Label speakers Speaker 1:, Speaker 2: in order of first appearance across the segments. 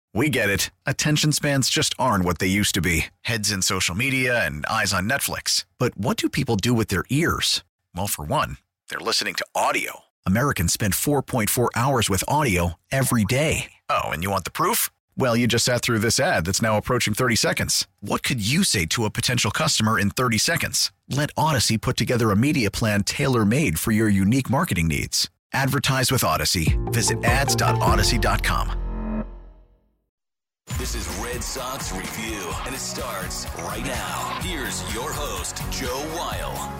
Speaker 1: We get it. Attention spans just aren't what they used to be. Heads in social media and eyes on Netflix. But what do people do with their ears? Well, for one, they're listening to audio. Americans spend 4.4 hours with audio every day. Oh, and you want the proof? Well, you just sat through this ad that's now approaching 30 seconds. What could you say to a potential customer in 30 seconds? Let Odyssey put together a media plan tailor-made for your unique marketing needs. Advertise with Odyssey. Visit ads.odyssey.com.
Speaker 2: This is Red Sox Review, and it starts right now. Here's your host, Joe Weil.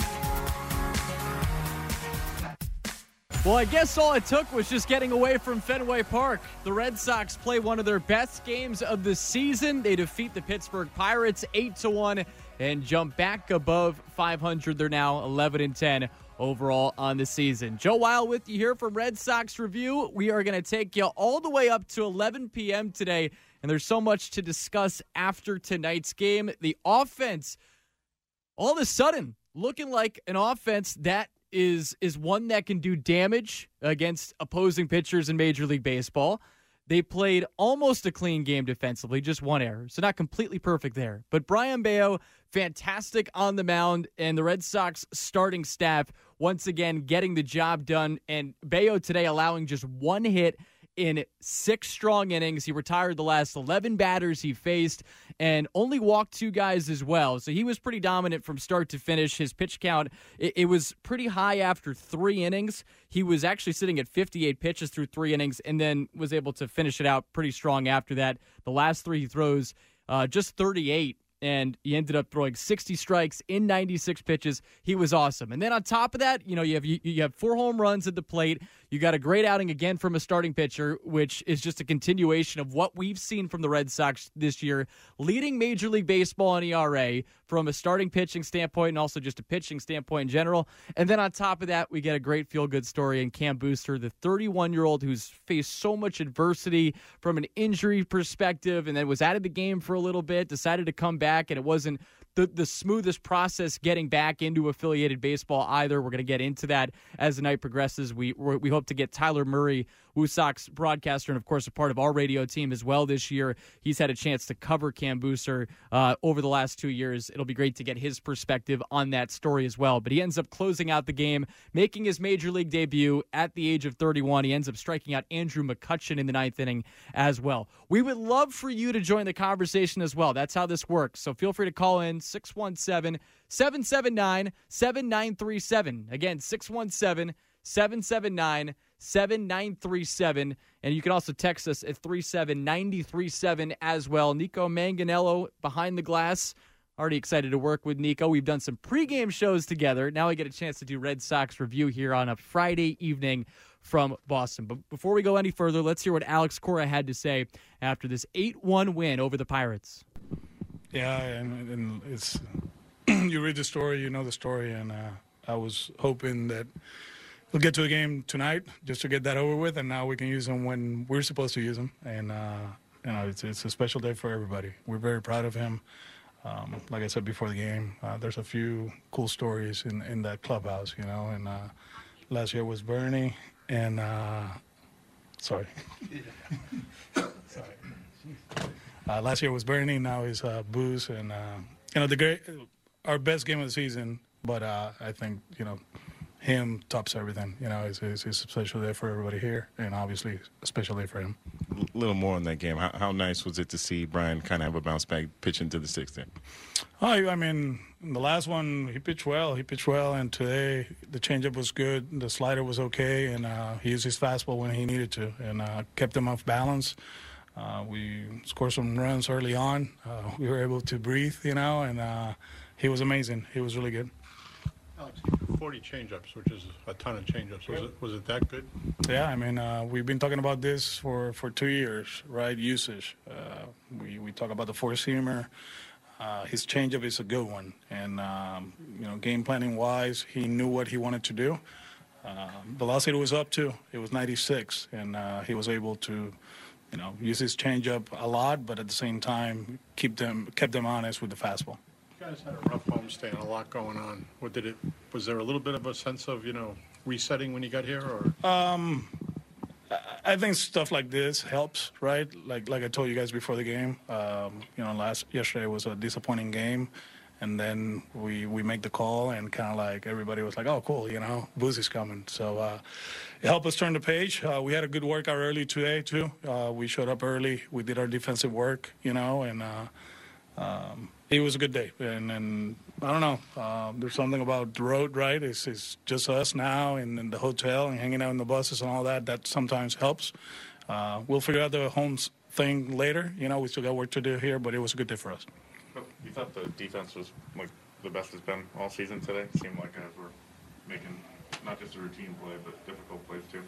Speaker 3: Well, I guess all it took was just getting away from Fenway Park. The Red Sox play one of their best games of the season. They defeat the Pittsburgh Pirates 8-1 and jump back above 500. They're now 11-10 overall on the season. Joe Weil with you here from Red Sox Review. We are going to take you all the way up to 11 p.m. today, and there's so much to discuss after tonight's game. The offense, all of a sudden, looking like an offense that is one that can do damage against opposing pitchers in Major League Baseball. They played almost a clean game defensively, just one error, so not completely perfect there. But Brayan Bello, fantastic on the mound, and the Red Sox starting staff once again getting the job done. And Bello today allowing just one hit in 6 strong innings. He retired the last 11 batters he faced and only walked 2 guys as well. So he was pretty dominant from start to finish. His pitch count, it was pretty high after 3 innings. He was actually sitting at 58 pitches through 3 innings and then was able to finish it out pretty strong after that. The last 3 he throws, just 38. And he ended up throwing 60 strikes in 96 pitches. He was awesome. And then on top of that, you have 4 home runs at the plate. You got a great outing again from a starting pitcher, which is just a continuation of what we've seen from the Red Sox this year, leading Major League Baseball in ERA from a starting pitching standpoint and also just a pitching standpoint in general. And then on top of that, we get a great feel-good story in Cam Booster, the 31-year-old who's faced so much adversity from an injury perspective and then was out of the game for a little bit, decided to come back, and it wasn't the smoothest process getting back into affiliated baseball either. We're going to get into that as the night progresses. We hope to get Tyler Murray, Woo Sox broadcaster, and of course a part of our radio team as well this year. He's had a chance to cover Cam Booster over the last 2 years. It'll be great to get his perspective on that story as well. But he ends up closing out the game, making his Major League debut at the age of 31. He ends up striking out Andrew McCutchen in the 9th inning as well. We would love for you to join the conversation as well. That's how this works. So feel free to call in 617-779-7937. Again, 617-779-7937. And you can also text us at 37937 as well. Nico Manganello behind the glass. Already excited to work with Nico. We've done some pregame shows together. Now I get a chance to do Red Sox Review here on a Friday evening from Boston. But before we go any further, let's hear what Alex Cora had to say after this 8-1 win over the Pirates.
Speaker 4: Yeah, and it's you read the story, you know the story, and I was hoping that we'll get to a game tonight just to get that over with, and now we can use them when we're supposed to use them. And it's a special day for everybody. We're very proud of him. Like I said before the game, there's a few cool stories in that clubhouse, and last year was Bernie, and sorry. Last year was Bernie, now is Booze, and our best game of the season. But I think him tops everything. It's a special day for everybody here, and obviously a special day for him.
Speaker 5: A little more on that game. How nice was it to see Brian kind of have a bounce back pitch into the 6th inning?
Speaker 4: I mean, in the last one he pitched well. And today the changeup was good, the slider was okay, and he used his fastball when he needed to, and kept him off balance. We scored some runs early on. We were able to breathe, and he was amazing. He was really good.
Speaker 6: Alex, 40 changeups, which is a ton of changeups. Was it that good?
Speaker 4: Yeah, I mean, we've been talking about this for 2 years, right? Usage. We talk about the four-seamer. His changeup is a good one, and game planning wise, he knew what he wanted to do. Velocity was up too. It was 96, and he was able to, use his changeup a lot, but at the same time kept them honest with the fastball.
Speaker 6: You guys had a rough homestand, a lot going on. Was there a little bit of a sense of resetting when you got here, or?
Speaker 4: I think stuff like this helps, right? Like I told you guys before the game, yesterday was a disappointing game, and then we make the call, and kind of like everybody was like, oh, cool, Boosie's coming. So it helped us turn the page. We had a good workout early today, too. We showed up early. We did our defensive work, and it was a good day. And I don't know. There's something about the road, right? It's just us now and in the hotel and hanging out in the buses and all that. That sometimes helps. We'll figure out the homes thing later. We still got work to do here, but it was a good day for us.
Speaker 7: You thought the defense was like the best it's been all season today? It seemed like guys were making not just a routine play, but difficult plays too.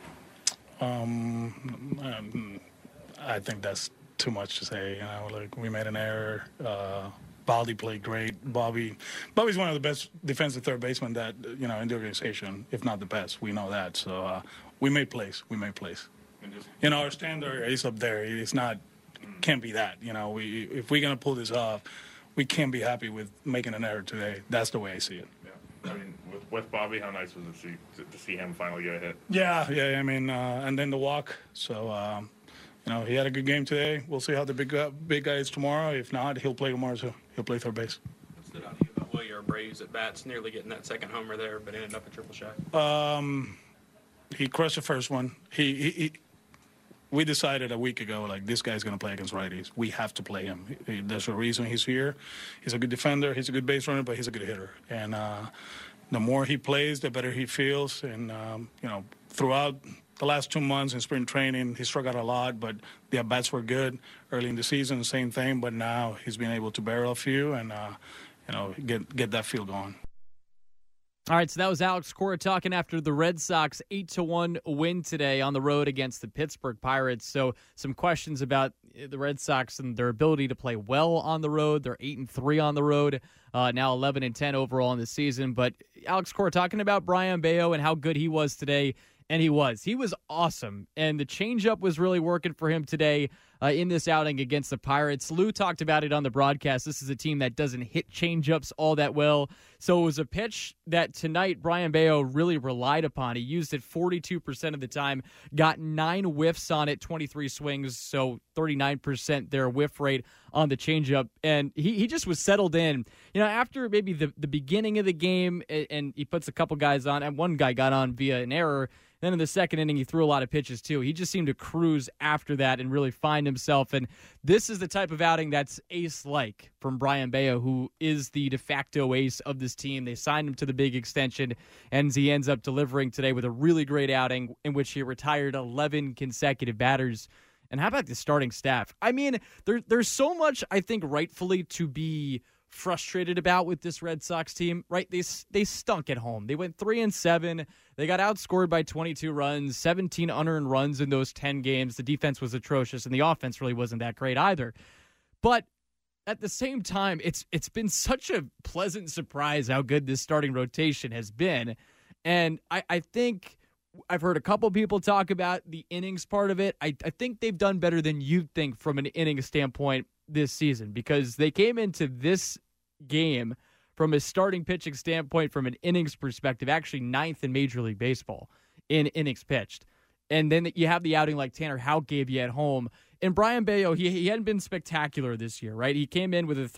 Speaker 4: I think that's too much to say. Like we made an error. Baldy played great. Bobby's one of the best defensive third basemen that in the organization, if not the best. We know that. So we made plays. And our standard is up there. It's not can't be that. If we're gonna pull this off, we can't be happy with making an error today. That's the way I see it.
Speaker 7: Yeah. I mean, with Bobby, how nice was it to see him finally get a hit?
Speaker 4: Yeah. I mean, and then the walk. So. He had a good game today. We'll see how the big guy is tomorrow. If not, he'll play tomorrow too. He'll play third base.
Speaker 8: What stood out to you about Wilyer Abreu's at bats, nearly getting that second homer there, but ended up a triple shot?
Speaker 4: He crushed the first one. We decided a week ago, like, this guy's going to play against righties. We have to play him. There's a reason he's here. He's a good defender. He's a good base runner, but he's a good hitter. And the more he plays, the better he feels. And, throughout the last 2 months in spring training, he struck out a lot, but the at-bats were good. Early in the season, same thing, but now he's been able to barrel a few and, get that feel going.
Speaker 3: All right, so that was Alex Cora talking after the Red Sox 8-1 win today on the road against the Pittsburgh Pirates. So some questions about the Red Sox and their ability to play well on the road. They're 8-3 on the road, now 11-10 overall in the season. But Alex Cora talking about Brayan Bello and how good he was today. And he was awesome. And the changeup was really working for him today in this outing against the Pirates. Lou talked about it on the broadcast. This is a team that doesn't hit changeups all that well. So it was a pitch that tonight Brayan Bello really relied upon. He used it 42% of the time, got 9 whiffs on it, 23 swings, so 39% their whiff rate on the changeup. And he just was settled in. After maybe the beginning of the game, and he puts a couple guys on, and one guy got on via an error. Then in the second inning, he threw a lot of pitches, too. He just seemed to cruise after that and really find himself. And this is the type of outing that's ace-like from Brayan Bello, who is the de facto ace of this team. They signed him to the big extension, and he ends up delivering today with a really great outing in which he retired 11 consecutive batters. And how about the starting staff? I mean, there's so much, I think, rightfully to be frustrated about with this Red Sox team, right? They stunk at home. They went 3-7. They got outscored by 22 runs, 17 unearned runs in those 10 games. The defense was atrocious, and the offense really wasn't that great either. But at the same time, it's been such a pleasant surprise how good this starting rotation has been. And I think I've heard a couple people talk about the innings part of it. I think they've done better than you'd think from an inning standpoint this season, because they came into this game from a starting pitching standpoint, from an innings perspective, actually 9th in Major League Baseball in innings pitched. And then you have the outing like Tanner Houck gave you at home. And Brayan Bello, he hadn't been spectacular this year, right? He came in with a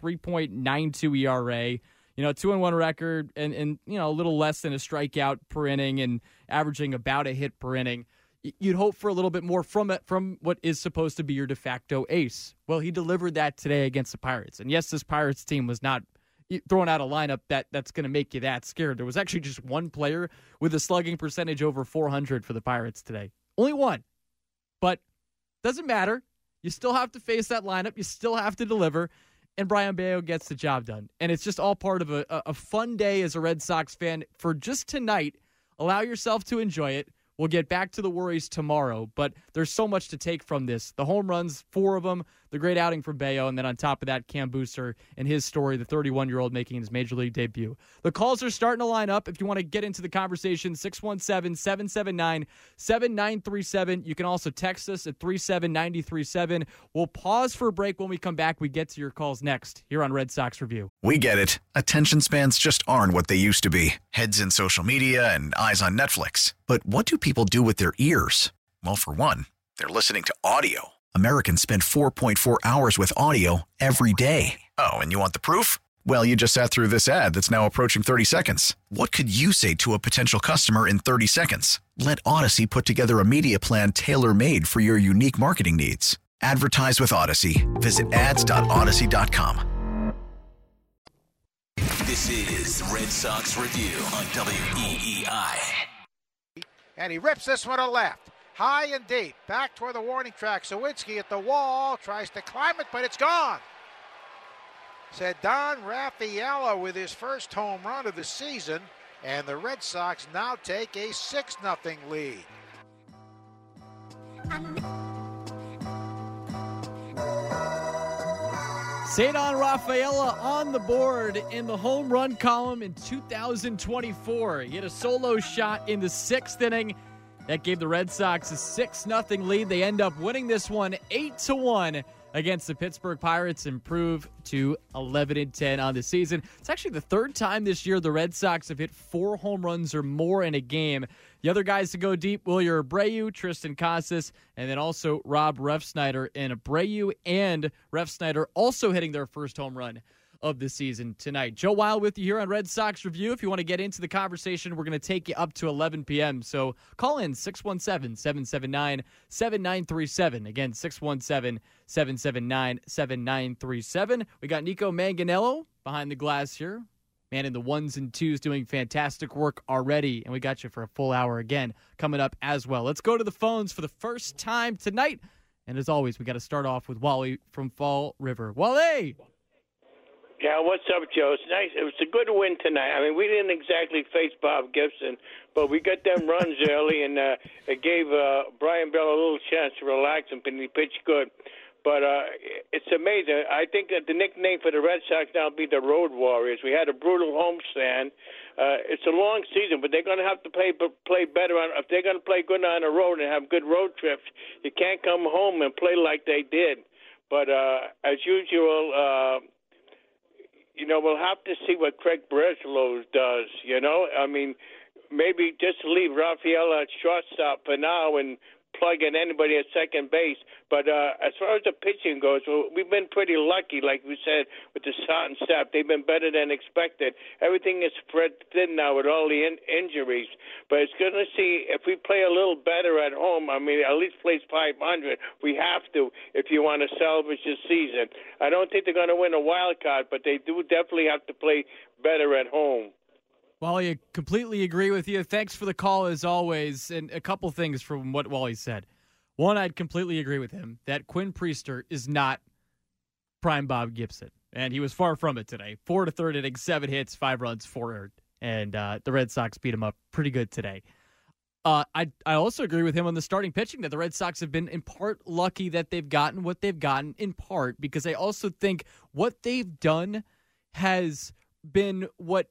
Speaker 3: 3.92 ERA, 2-1 record, and a little less than a strikeout per inning, and averaging about a hit per inning. You'd hope for a little bit more from what is supposed to be your de facto ace. Well, he delivered that today against the Pirates. And yes, this Pirates team was not throwing out a lineup that's going to make you that scared. There was actually just one player with a slugging percentage over 400 for the Pirates today. Only one. But doesn't matter. You still have to face that lineup. You still have to deliver. And Brayan Bello gets the job done. And it's just all part of a fun day as a Red Sox fan for just tonight. Allow yourself to enjoy it. We'll get back to the worries tomorrow, but there's so much to take from this. The home runs, 4 of them, the great outing from Bello, and then on top of that, Cam Booster and his story, the 31-year-old making his Major League debut. The calls are starting to line up. If you want to get into the conversation, 617-779-7937. You can also text us at 37937. We'll pause for a break. When we come back, we get to your calls next here on Red Sox Review.
Speaker 1: We get it. Attention spans just aren't what they used to be. Heads in social media and eyes on Netflix. But what do people do with their ears? Well, for one, they're listening to audio. Americans spend 4.4 hours with audio every day. Oh, and you want the proof? Well, you just sat through this ad that's now approaching 30 seconds. What could you say to a potential customer in 30 seconds? Let Odyssey put together a media plan tailor-made for your unique marketing needs. Advertise with Odyssey. Visit ads.odyssey.com.
Speaker 2: This is Red Sox Review on WEEI.
Speaker 9: And he rips this one to left. High and deep. Back toward the warning track. Sawinski at the wall. Tries to climb it, but it's gone. Ceddanne Rafaela with his first home run of the season. And the Red Sox now take a 6-0 lead.
Speaker 3: Ceddanne Rafaela on the board in the home run column in 2024. He hit a solo shot in the 6th inning. That gave the Red Sox a 6-0 lead. They end up winning this one 8-1 against the Pittsburgh Pirates, improve to 11-10 on the season. It's actually the third time this year the Red Sox have hit 4 home runs or more in a game. The other guys to go deep, Wilyer Abreu, Tristan Casas, and then also Rob Refsnyder. And Abreu and Refsnyder also hitting their first home run of the season tonight. Joe Wild with you here on Red Sox Review. If you want to get into the conversation, we're going to take you up to 11 p.m. So call in 617-779-7937. Again, 617-779-7937. We got Nico Manganello behind the glass here. Man in the ones and twos doing fantastic work already. And we got you for a full hour again coming up as well. Let's go to the phones for the first time tonight. And as always, we got to start off with Wally from Fall River. Wally!
Speaker 10: Yeah, what's up, Joe? It's nice. It was a good win tonight. I mean, we didn't exactly face Bob Gibson, but we got them runs early, and it gave Brian Bell a little chance to relax and he pitched good. But it's amazing. I think that the nickname for the Red Sox now will be the Road Warriors. We had a brutal homestand. It's a long season, but they're going to have to play better on. If they're going to play good on the road and have good road trips, you can't come home and play like they did. But as usual. We'll have to see what Craig Breslow does, I mean, maybe just leave Rafaela at shortstop for now and plug in anybody at second base. But as far as the pitching goes, we've been pretty lucky, like we said, with the starting staff. They've been better than expected. Everything is spread thin now with all the injuries. But it's going to see if we play a little better at home. I mean, at least place 500. We have to if you want to salvage this season. I don't think they're going to win a wild card, but they do definitely have to play better at home.
Speaker 3: Wally, I completely agree with you. Thanks for the call as always. And a couple things from what Wally said. One, I'd completely agree with him that Quinn Priester is not prime Bob Gibson. And he was far from it today. 4 to 3rd inning, 7 hits, 5 runs, 4 earned. And the Red Sox beat him up pretty good today. I also agree with him on the starting pitching that the Red Sox have been in part lucky that they've gotten what they've gotten, in part because I also think what they've done has been what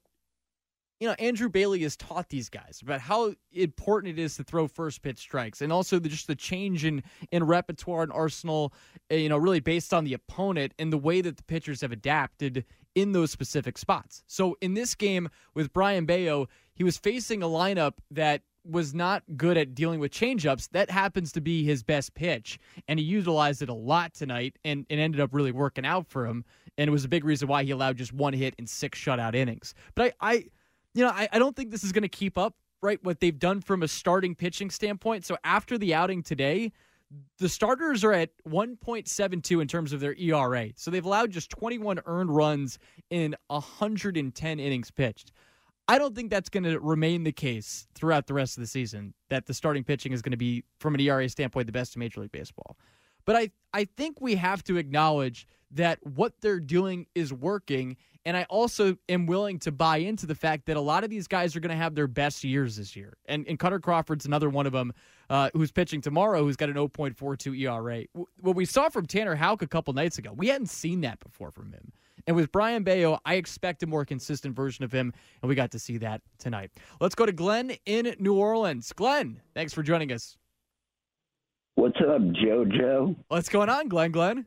Speaker 3: Andrew Bailey has taught these guys about how important it is to throw first pitch strikes, and also just the change in repertoire and arsenal, really based on the opponent and the way that the pitchers have adapted in those specific spots. So in this game with Brian Bayo, he was facing a lineup that was not good at dealing with changeups. That happens to be his best pitch, and he utilized it a lot tonight, and it ended up really working out for him, and it was a big reason why he allowed just 1 hit in 6 shutout innings. But I don't think this is going to keep up, right, what they've done from a starting pitching standpoint. So after the outing today, the starters are at 1.72 in terms of their ERA. So they've allowed just 21 earned runs in 110 innings pitched. I don't think that's going to remain the case throughout the rest of the season, that the starting pitching is going to be, from an ERA standpoint, the best in Major League Baseball. But I think we have to acknowledge that what they're doing is working, and I also am willing to buy into the fact that a lot of these guys are going to have their best years this year. And Cutter Crawford's another one of them who's pitching tomorrow, who's got an 0.42 ERA. What we saw from Tanner Houck a couple nights ago, we hadn't seen that before from him. And with Brian Bayo, I expect a more consistent version of him, and we got to see that tonight. Let's go to Glenn in New Orleans. Glenn, thanks for joining us.
Speaker 11: What's up, JoJo?
Speaker 3: What's going on, Glenn?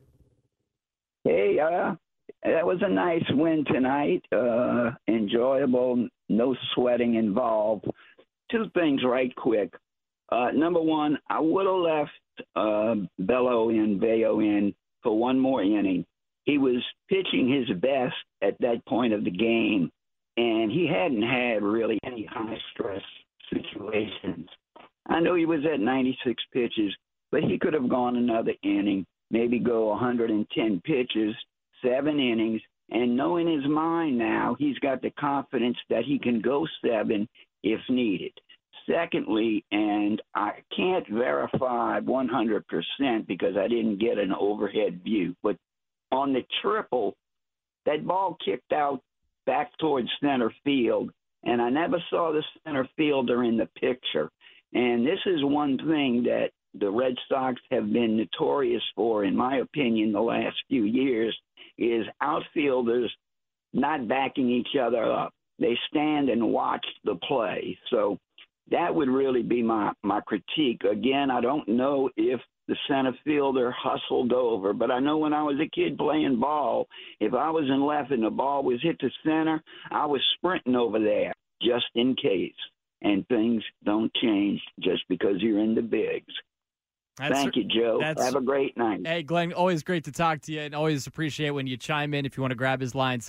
Speaker 11: Hey, that was a nice win tonight. Enjoyable, no sweating involved. 2 things right quick. Number one, I would have left Bello in for one more inning. He was pitching his best at that point of the game, and he hadn't had really any high-stress situations. I know he was at 96 pitches, but he could have gone another inning, maybe go 110 pitches, 7 innings, and know in his mind now he's got the confidence that he can go 7 if needed. Secondly, and I can't verify 100% because I didn't get an overhead view, but on the triple, that ball kicked out back towards center field, and I never saw the center fielder in the picture. And this is one thing that the Red Sox have been notorious for, in my opinion, the last few years, is outfielders not backing each other up. They stand and watch the play. So that would really be my critique. Again, I don't know if the center fielder hustled over, but I know when I was a kid playing ball, if I was in left and the ball was hit to center, I was sprinting over there just in case. And things don't change just because you're in the bigs. Thank you, Joe. Have a great night.
Speaker 3: Hey, Glenn, always great to talk to you, and always appreciate when you chime in. If you want to grab his line,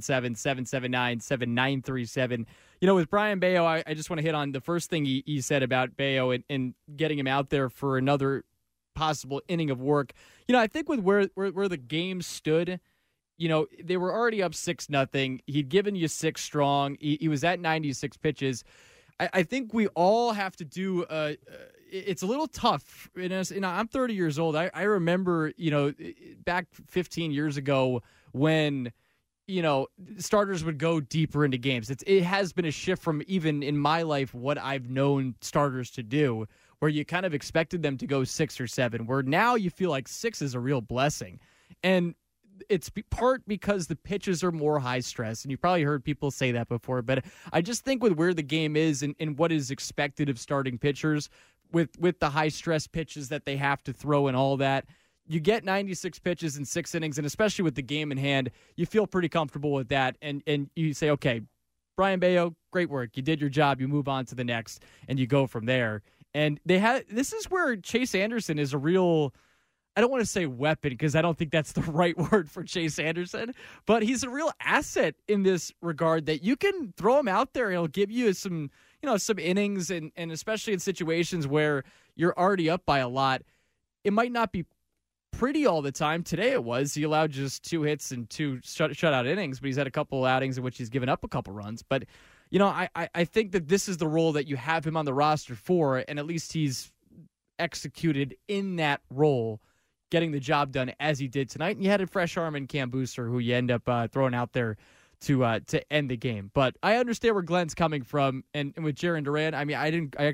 Speaker 3: 617-779-7937. You know, with Brayan Bello, I just want to hit on the first thing he said about Bello and getting him out there for another possible inning of work. You know, I think with where the game stood, you know, they were already up 6-0. He'd given you 6 strong. He was at 96 pitches. I think we all have to do it's a little tough. I'm 30 years old. I remember, you know, back 15 years ago when, you know, starters would go deeper into games. It has been a shift from even in my life what I've known starters to do, where you kind of expected them to go 6 or 7, where now you feel like 6 is a real blessing. And it's part because the pitches are more high stress, and you probably heard people say that before, but I just think with where the game is and what is expected of starting pitchers with the high stress pitches that they have to throw and all that, you get 96 pitches in 6 innings, and especially with the game in hand, you feel pretty comfortable with that, and you say, okay, Brayan Bello, great work. You did your job. You move on to the next, and you go from there. And this is where Chase Anderson is a real, I don't want to say weapon because I don't think that's the right word for Chase Anderson, but he's a real asset in this regard that you can throw him out there and he'll give you some innings, and especially in situations where you're already up by a lot. It might not be pretty all the time. Today it was. He allowed just 2 hits and 2 shutout innings, but he's had a couple outings in which he's given up a couple runs. But, you know, I think that this is the role that you have him on the roster for, and at least he's executed in that role, getting the job done as he did tonight. And you had a fresh arm in Cam Booster, who you end up throwing out there to end the game. But I understand where Glenn's coming from, and with Jarren Duran, I mean,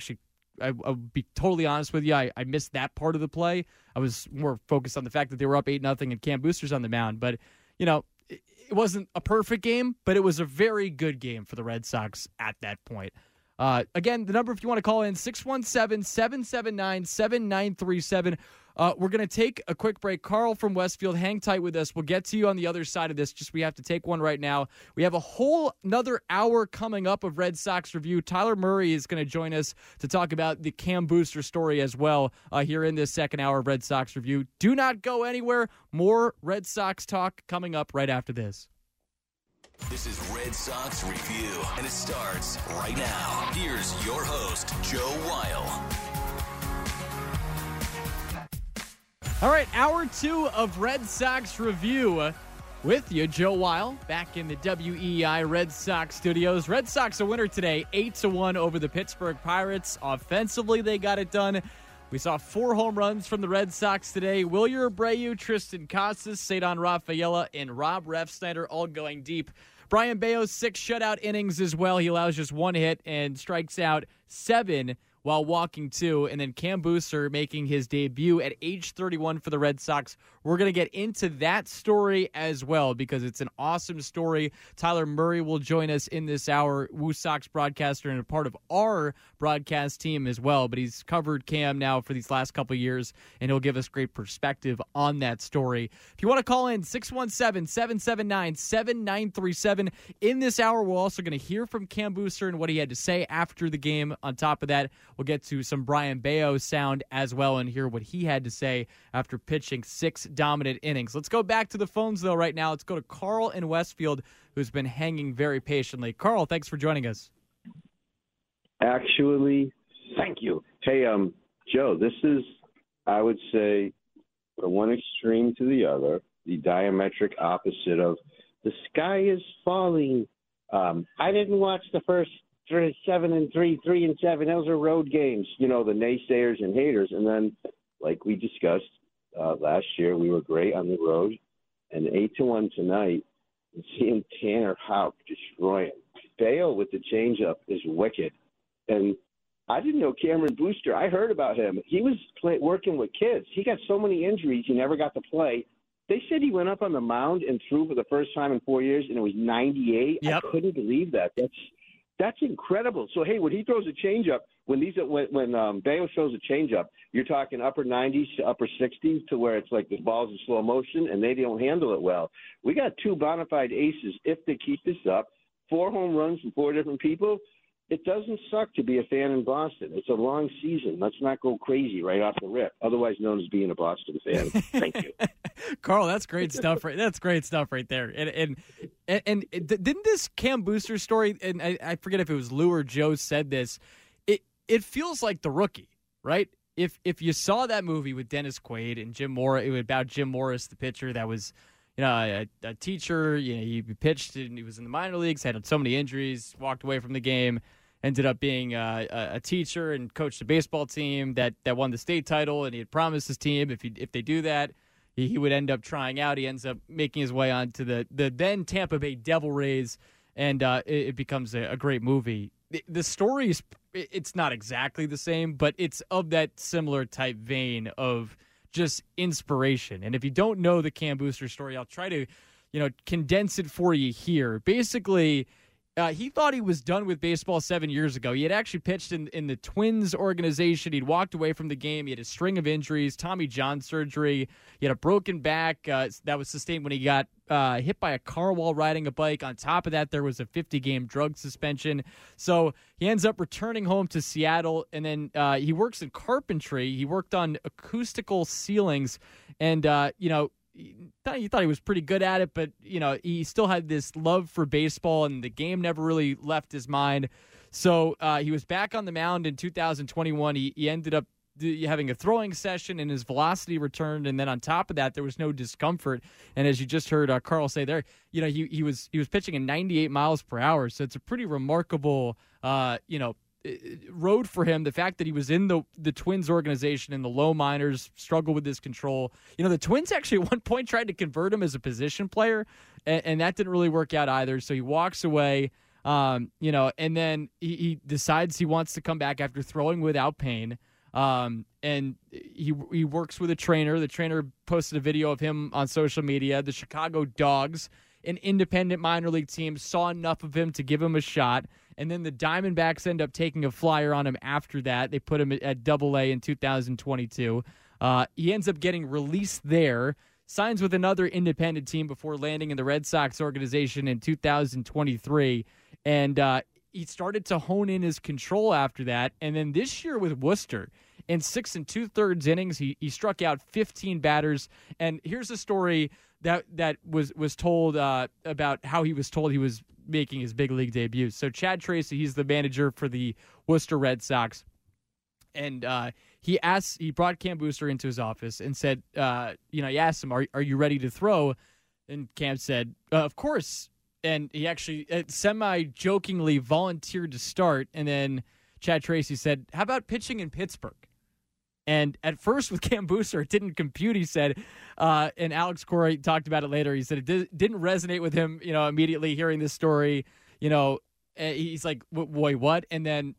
Speaker 3: I'll be totally honest with you. I missed that part of the play. I was more focused on the fact that they were up 8-0 and Cam Booster's on the mound. But, you know, it wasn't a perfect game, but it was a very good game for the Red Sox at that point. Again, the number, if you want to call in, 617-779-7937. We're going to take a quick break. Carl from Westfield, hang tight with us. We'll get to you on the other side of this. Just we have to take one right now. We have a whole another hour coming up of Red Sox Review. Tyler Murray is going to join us to talk about the Cam Booster story as well here in this second hour of Red Sox Review. Do not go anywhere. More Red Sox talk coming up right after this.
Speaker 2: This is Red Sox Review, and it starts right now. Here's your host, Joe Weil.
Speaker 3: All right, hour 2 of Red Sox Review with you, Joe Weil, back in the WEEI Red Sox studios. Red Sox a winner today, 8-1 over the Pittsburgh Pirates. Offensively, they got it done. We saw 4 home runs from the Red Sox today. Wilyer Abreu, Tristan Casas, Ceddanne Rafaela, and Rob Refsnyder all going deep. Brayan Bello, 6 shutout innings as well. He allows just 1 hit and strikes out 7 while walking 2. And then Cam Booster making his debut at age 31 for the Red Sox. We're going to get into that story as well because it's an awesome story. Tyler Murray will join us in this hour, Woo Sox broadcaster and a part of our broadcast team as well. But he's covered Cam now for these last couple of years, and he'll give us great perspective on that story. If you want to call in, 617-779-7937. In this hour, we're also going to hear from Cam Booster and what he had to say after the game. On top of that, We'll get to some Brian Bayo sound as well and hear what he had to say after pitching 6 dominant innings. Let's go back to the phones, though, right now. Let's go to Carl in Westfield, who's been hanging very patiently. Carl, thanks for joining us.
Speaker 12: Actually, thank you. Hey, Joe, this is, I would say, from one extreme to the other, the diametric opposite of the sky is falling. I didn't watch the first 7-3, 3-7. Those are road games, the naysayers and haters. And then, like we discussed last year, we were great on the road. And 8-1 tonight, and seeing Tanner Houck destroy him. Bayo with the changeup is wicked. And I didn't know Cameron Booster. I heard about him. He was working with kids. He got so many injuries, he never got to play. They said he went up on the mound and threw for the first time in 4 years, and it was 98. Yep. I couldn't believe that. That's incredible. So, hey, when he throws a changeup, when Bayo throws a changeup, you're talking upper 90s to upper 60s to where it's like the ball's in slow motion, and they don't handle it well. We got 2 bona fide aces if they keep this up. 4 home runs from 4 different people. It doesn't suck to be a fan in Boston. It's a long season. Let's not go crazy right off the rip, otherwise known as being a Boston fan. Thank you.
Speaker 3: Carl, that's great stuff. That's great stuff right there. And didn't this Cam Booster story, and I forget if it was Lou or Joe said this, it feels like The Rookie, right? If you saw that movie with Dennis Quaid and Jim Morris, it was about Jim Morris, the pitcher that was a teacher. He pitched and he was in the minor leagues, had so many injuries, walked away from the game, ended up being a teacher and coached a baseball team that won the state title. And he had promised his team if they do that, he would end up trying out. He ends up making his way onto the then Tampa Bay Devil Rays, and it becomes a great movie. The story it's not exactly the same, but it's of that similar type vein of just inspiration. And if you don't know the Cam Booster story, I'll try to, condense it for you here. Basically, he thought he was done with baseball 7 years ago. He had actually pitched in the Twins organization. He'd walked away from the game. He had a string of injuries, Tommy John surgery. He had a broken back that was sustained when he got hit by a car while riding a bike. On top of that, there was a 50-game drug suspension. So he ends up returning home to Seattle, and then he works in carpentry. He worked on acoustical ceilings, and, he thought he was pretty good at it, but, he still had this love for baseball, and the game never really left his mind. So he was back on the mound in 2021. He ended up having a throwing session, and his velocity returned, and then on top of that, there was no discomfort. And as you just heard Carl say there, he was pitching at 98 miles per hour, so it's a pretty remarkable, road for him. The fact that he was in the Twins organization in the low minors, struggled with his control. The Twins actually at one point tried to convert him as a position player, and that didn't really work out either. So he walks away, and then he decides he wants to come back after throwing without pain. And he works with a trainer. The trainer posted a video of him on social media. The Chicago Dogs, an independent minor league team, saw enough of him to give him a shot. And then the Diamondbacks end up taking a flyer on him after that. They put him at Double-A in 2022. He ends up getting released there, signs with another independent team before landing in the Red Sox organization in 2023. And he started to hone in his control after that. And then this year with Worcester, in 6 2/3 innings, he struck out 15 batters. And here's a story that was told about how he was told he was making his big league debut. So Chad Tracy, he's the manager for the Worcester Red Sox, and he brought Cam Booster into his office and said, he asked him, "Are you ready to throw?" And Cam said, "Of course." And he actually semi-jokingly volunteered to start. And then Chad Tracy said, "How about pitching in Pittsburgh?" And at first with Cam Booster, it didn't compute, he said. And Alex Cora talked about it later. He said it didn't resonate with him, immediately hearing this story. He's like, "Boy, what?" And then,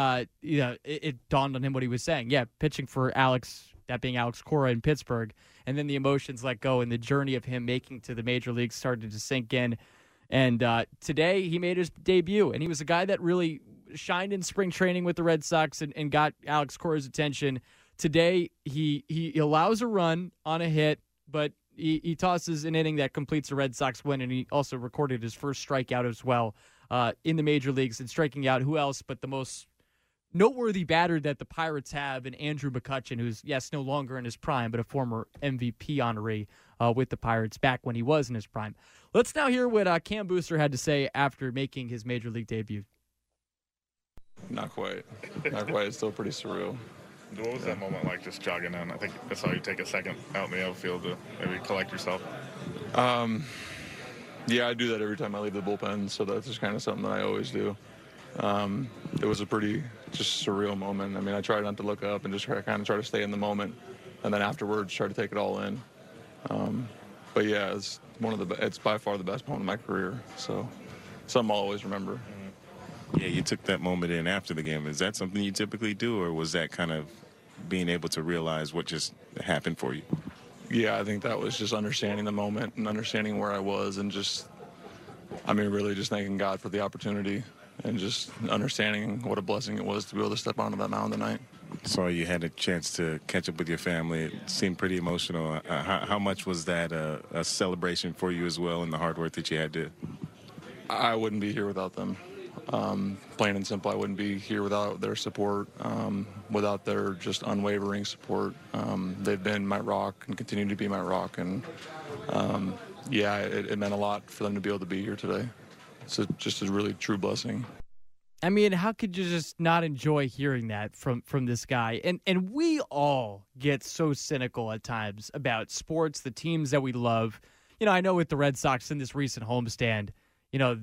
Speaker 3: it dawned on him what he was saying. Yeah, pitching for Alex, that being Alex Cora in Pittsburgh. And then the emotions let go, and the journey of him making to the major leagues started to sink in. And today he made his debut, and he was a guy that really shined in spring training with the Red Sox and got Alex Cora's attention. Today he allows a run on a hit, but he tosses an inning that completes a Red Sox win, and he also recorded his first strikeout as well in the major leagues, and striking out who else but the most noteworthy batter that the Pirates have in Andrew McCutchen, who's, yes, no longer in his prime, but a former MVP honoree with the Pirates back when he was in his prime. Let's now hear what Cam Booster had to say after making his Major League debut.
Speaker 13: Not quite. Not quite. It's still pretty surreal.
Speaker 7: What was that moment like, just jogging in? I think I saw you take a second out in the outfield to maybe collect yourself.
Speaker 13: Yeah, I do that every time I leave the bullpen, so that's just kind of something that I always do. It was a pretty just surreal moment. I mean, I tried not to look up and just kind of try to stay in the moment, and then afterwards try to take it all in. But yeah, it's it's by far the best moment of my career, so something I'll always remember.
Speaker 5: Yeah, you took that moment in after the game. Is that something you typically do, or was that kind of being able to realize what just happened for you?
Speaker 13: Yeah, I think that was just understanding the moment and understanding where I was and just, I mean, really just thanking God for the opportunity and just understanding what a blessing it was to be able to step onto that mound tonight.
Speaker 5: So you had a chance to catch up with your family. It seemed pretty emotional. How much was that a celebration for you as well, and the hard work that you had to?
Speaker 13: I wouldn't be here without them. Plain and simple, I wouldn't be here without their support, without their just unwavering support. They've been my rock and continue to be my rock. And, yeah, it meant a lot for them to be able to be here today. It's just a really true blessing.
Speaker 3: I mean, how could you just not enjoy hearing that from this guy? And we all get so cynical at times about sports, the teams that we love. You know, I know with the Red Sox in this recent homestand, you know,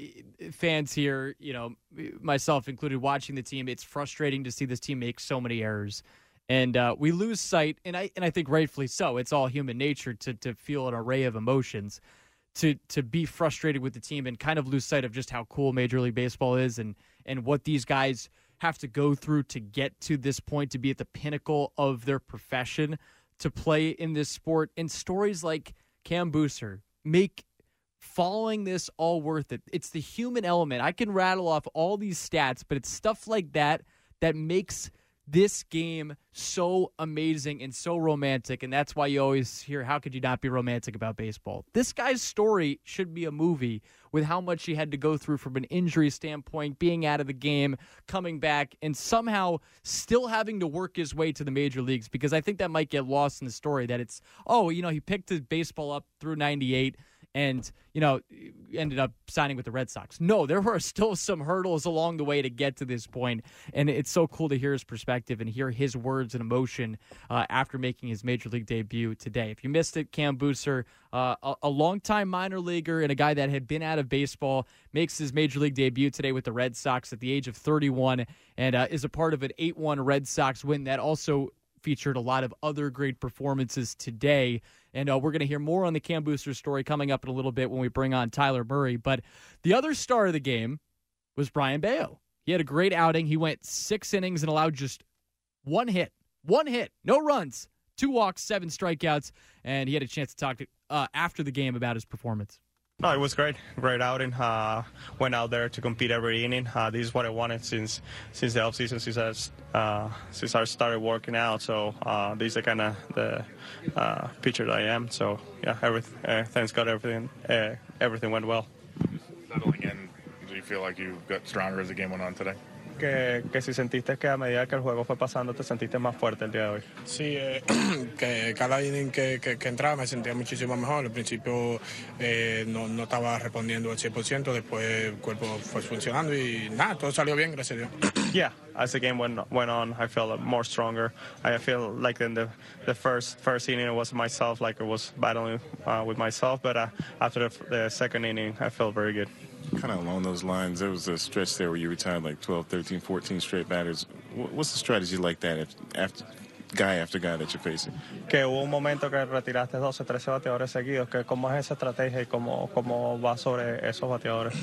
Speaker 3: fans here, you know, myself included, watching the team, it's frustrating to see this team make so many errors. And we lose sight, and I think rightfully so. It's all human nature to feel an array of emotions, to be frustrated with the team and kind of lose sight of just how cool Major League Baseball is and what these guys have to go through to get to this point, to be at the pinnacle of their profession, to play in this sport. And stories like Cam Booster make following this all worth it. It's the human element. I can rattle off all these stats, but it's stuff like that that makes this game so amazing and so romantic, and that's why you always hear, how could you not be romantic about baseball? This guy's story should be a movie with how much he had to go through from an injury standpoint, being out of the game, coming back, and somehow still having to work his way to the major leagues, because I think that might get lost in the story that it's, oh, you know, he picked his baseball up through 98 and, you know, ended up signing with the Red Sox. No, there were still some hurdles along the way to get to this point, and it's so cool to hear his perspective and hear his words and emotion after making his Major League debut today. If you missed it, Cam Booster, a longtime minor leaguer and a guy that had been out of baseball, makes his Major League debut today with the Red Sox at the age of 31 and is a part of an 8-1 Red Sox win that also featured a lot of other great performances today. And we're going to hear more on the Cam Booster story coming up in a little bit when we bring on Tyler Murray. But the other star of the game was Brayan Bello. He had a great outing. He went 6 innings and allowed just one hit, no runs, 2 walks, 7 strikeouts, and he had a chance to talk after the game about his performance.
Speaker 14: No, it was great outing. Went out there to compete every inning. This is what I wanted since the offseason, since I started working out. So this is the kind of the pitcher that I am. So yeah, thanks God, everything went well.
Speaker 7: Settling in, do you feel like you got stronger as the game went on today?
Speaker 14: Que si sentiste que a medida que el juego fue pasando te sentiste más fuerte el día de hoy.
Speaker 4: Sí, que cada inning que entraba me sentía muchísimo mejor. Al principio no estaba respondiendo al 100%, después el cuerpo fue funcionando y nada, todo salió bien, gracias a Dios.
Speaker 14: Yeah, as the game went on, I felt more stronger. I feel like in the first inning it was myself, like I was battling with myself, but after the second inning I felt very good.
Speaker 5: Kind of along those lines, there was a stretch there where you retired like 12, 13, 14 straight batters. What's the strategy like that after guy that you're facing?
Speaker 14: Que hubo un momento que retiraste 12, 13 bateadores seguidos. Que ¿cómo es esa estrategia y cómo va sobre esos bateadores?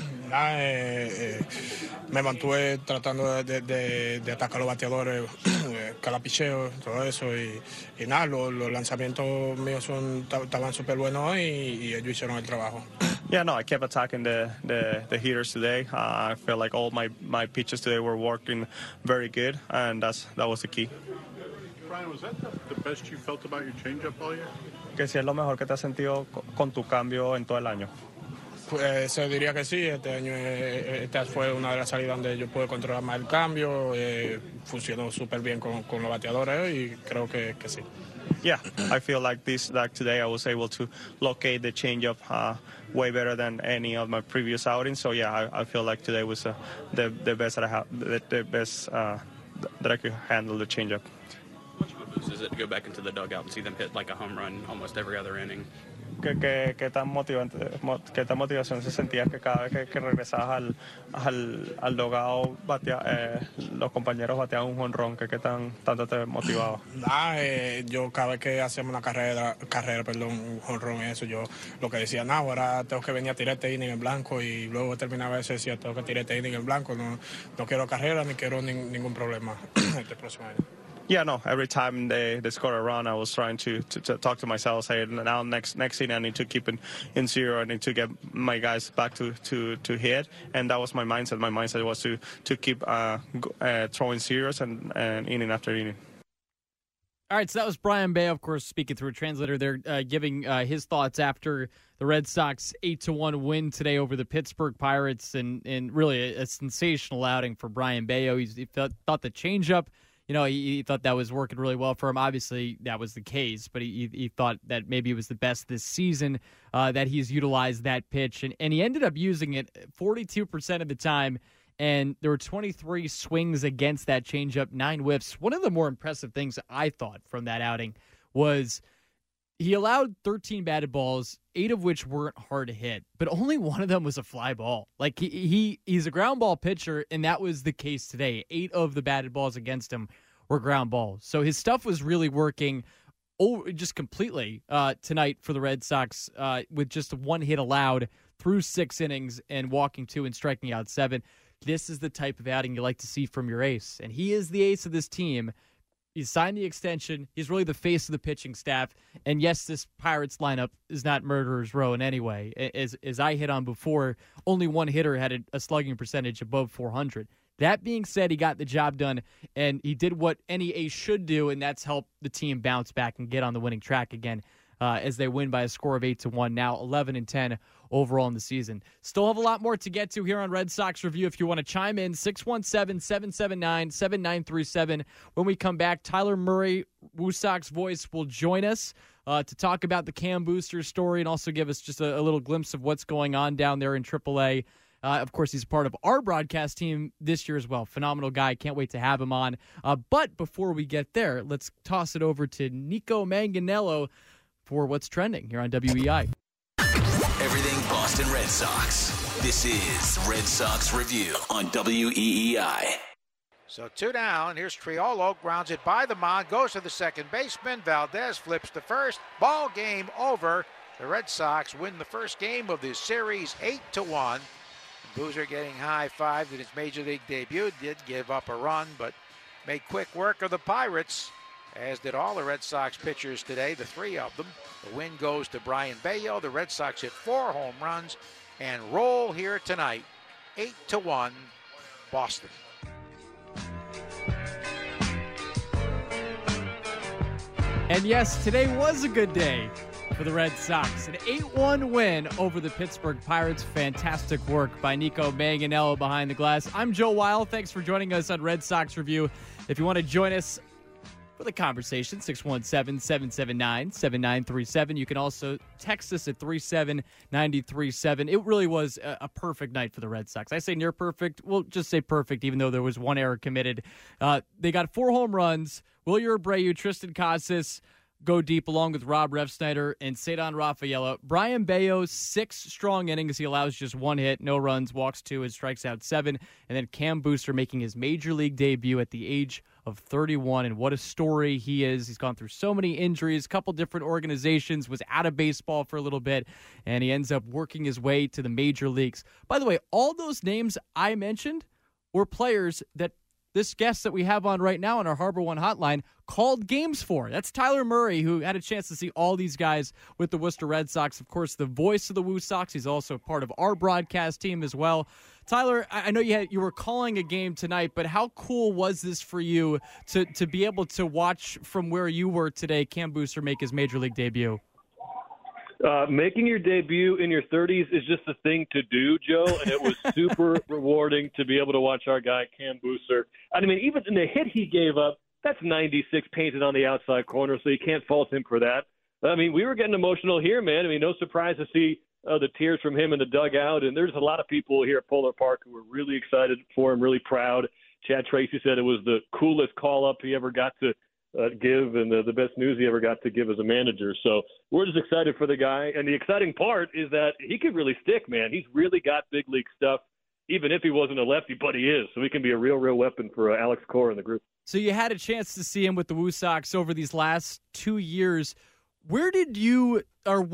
Speaker 4: Me mantuve tratando de atacar a los bateadores, calapicheo, todo eso. Y nada, los lanzamientos míos estaban súper buenos y ellos hicieron el trabajo.
Speaker 14: Yeah, no, I kept attacking the hitters today. I feel like all my pitches today were working very good, and that was the key.
Speaker 6: Brian, was that the best you felt about your changeup all year?
Speaker 14: Que si es lo mejor que te has sentido con tu cambio en todo el año.
Speaker 15: Se diría que sí. Este año esta fue una de las salidas donde yo pude controlar más el cambio. Funcionó súper bien con los bateadores y creo que sí.
Speaker 14: Yeah, I feel like today I was able to locate the changeup way better than any of my previous outings. So yeah, I feel like today was the best that I have, the best that I could handle the changeup.
Speaker 8: How much of a boost is it to go back into the dugout and see them hit like a home run almost every other inning?
Speaker 14: ¿Qué tan motivación se sentía que cada vez que regresabas al dogado los compañeros bateaban un jonrón? ¿Qué tanto te motivaba?
Speaker 15: Yo cada vez que hacemos una carrera, un jonrón, eso, yo lo que decía, ahora tengo que venir a tirar este inning en blanco, y luego terminaba ese, decía, tengo que tirar este inning en blanco, no quiero carrera ni quiero ningún problema este próximo año.
Speaker 14: Yeah, no. Every time they score a run, I was trying to talk to myself, say, now next inning I need to keep in zero. I need to get my guys back to hit, and that was my mindset. My mindset was to keep throwing zeros and inning after inning.
Speaker 3: All right, so that was Brayan Bello, of course, speaking through a translator there, giving his thoughts after the Red Sox 8-1 win today over the Pittsburgh Pirates, and really a sensational outing for Brayan Bello. He thought the changeup, he thought that was working really well for him. Obviously, that was the case, but he thought that maybe it was the best this season that he's utilized that pitch. And he ended up using it 42% of the time, and there were 23 swings against that changeup, 9 whiffs. One of the more impressive things I thought from that outing was he allowed 13 batted balls, 8 of which weren't hard to hit, but only one of them was a fly ball. Like he's a ground ball pitcher, and that was the case today. 8 of the batted balls against him were ground balls. So his stuff was really working just completely tonight for the Red Sox with just 1 hit allowed through 6 innings and walking 2 and striking out 7. This is the type of outing you like to see from your ace, and he is the ace of this team. He's signed the extension. He's really the face of the pitching staff. And yes, this Pirates lineup is not murderer's row in any way. As I hit on before, only one hitter had a slugging percentage above 400. That being said, he got the job done, and he did what any ace should do, and that's help the team bounce back and get on the winning track again as they win by a score of 8-1, now 11-10 overall in the season. Still have a lot more to get to here on Red Sox Review. If you want to chime in, 617-779-7937. When we come back, Tyler Murray, Woo Sox voice, will join us to talk about the Cam Booster story and also give us just a little glimpse of what's going on down there in AAA. Of course, he's part of our broadcast team this year as well. Phenomenal guy. Can't wait to have him on. But before we get there, let's toss it over to Nico Manganiello for what's trending here on WEI.
Speaker 2: Everything Boston Red Sox. This is Red Sox Review on WEEI.
Speaker 9: So 2 down. Here's Triolo. Grounds it by the mound. Goes to the second baseman. Valdez flips to first. Ball game over. The Red Sox win the first game of this series 8-1. Boozer getting high-fived in his Major League debut. Did give up a run, but made quick work of the Pirates, as did all the Red Sox pitchers today, the 3 of them. The win goes to Brayan Bello. The Red Sox hit 4 home runs and roll here tonight, 8-1, Boston.
Speaker 3: And yes, today was a good day for the Red Sox. An 8-1 win over the Pittsburgh Pirates. Fantastic work by Nico Manganiello behind the glass. I'm Joe Weil. Thanks for joining us on Red Sox Review. If you want to join us for the conversation, 617-779-7937. You can also text us at 37937. It really was a perfect night for the Red Sox. I say near perfect. We'll just say perfect, even though there was 1 error committed. They got 4 home runs. Wilyer Abreu, Tristan Casas go deep along with Rob Refsnyder and Ceddanne Rafaela. Brayan Bello, 6 strong innings. He allows just 1 hit, no runs, walks 2, and strikes out 7. And then Cam Booster making his Major League debut at the age of 31. And what a story he is. He's gone through so many injuries, a couple different organizations, was out of baseball for a little bit, and he ends up working his way to the major leagues. By the way, all those names I mentioned were players that this guest that we have on right now on our Harbor One hotline called games for. That's Tyler Murray, who had a chance to see all these guys with the Worcester Red Sox. Of course, the voice of the Woo Sox. He's also part of our broadcast team as well. Tyler, I know you were calling a game tonight, but how cool was this for you to be able to watch from where you were today Cam Booster make his Major League debut?
Speaker 16: Making your debut in your 30s is just a thing to do, Joe, and it was super rewarding to be able to watch our guy, Cam Booser. I mean, even in the hit he gave up, that's 96 painted on the outside corner, so you can't fault him for that. I mean, we were getting emotional here, man. I mean, no surprise to see the tears from him in the dugout, and there's a lot of people here at Polar Park who were really excited for him, really proud. Chad Tracy said it was the coolest call-up he ever got to give and the best news he ever got to give as a manager. So we're just excited for the guy. And the exciting part is that he could really stick, man. He's really got big league stuff, even if he wasn't a lefty, but he is. So he can be a real weapon for Alex Cora in the group.
Speaker 3: So you had a chance to see him with the Woo Sox over these last 2 years. When did you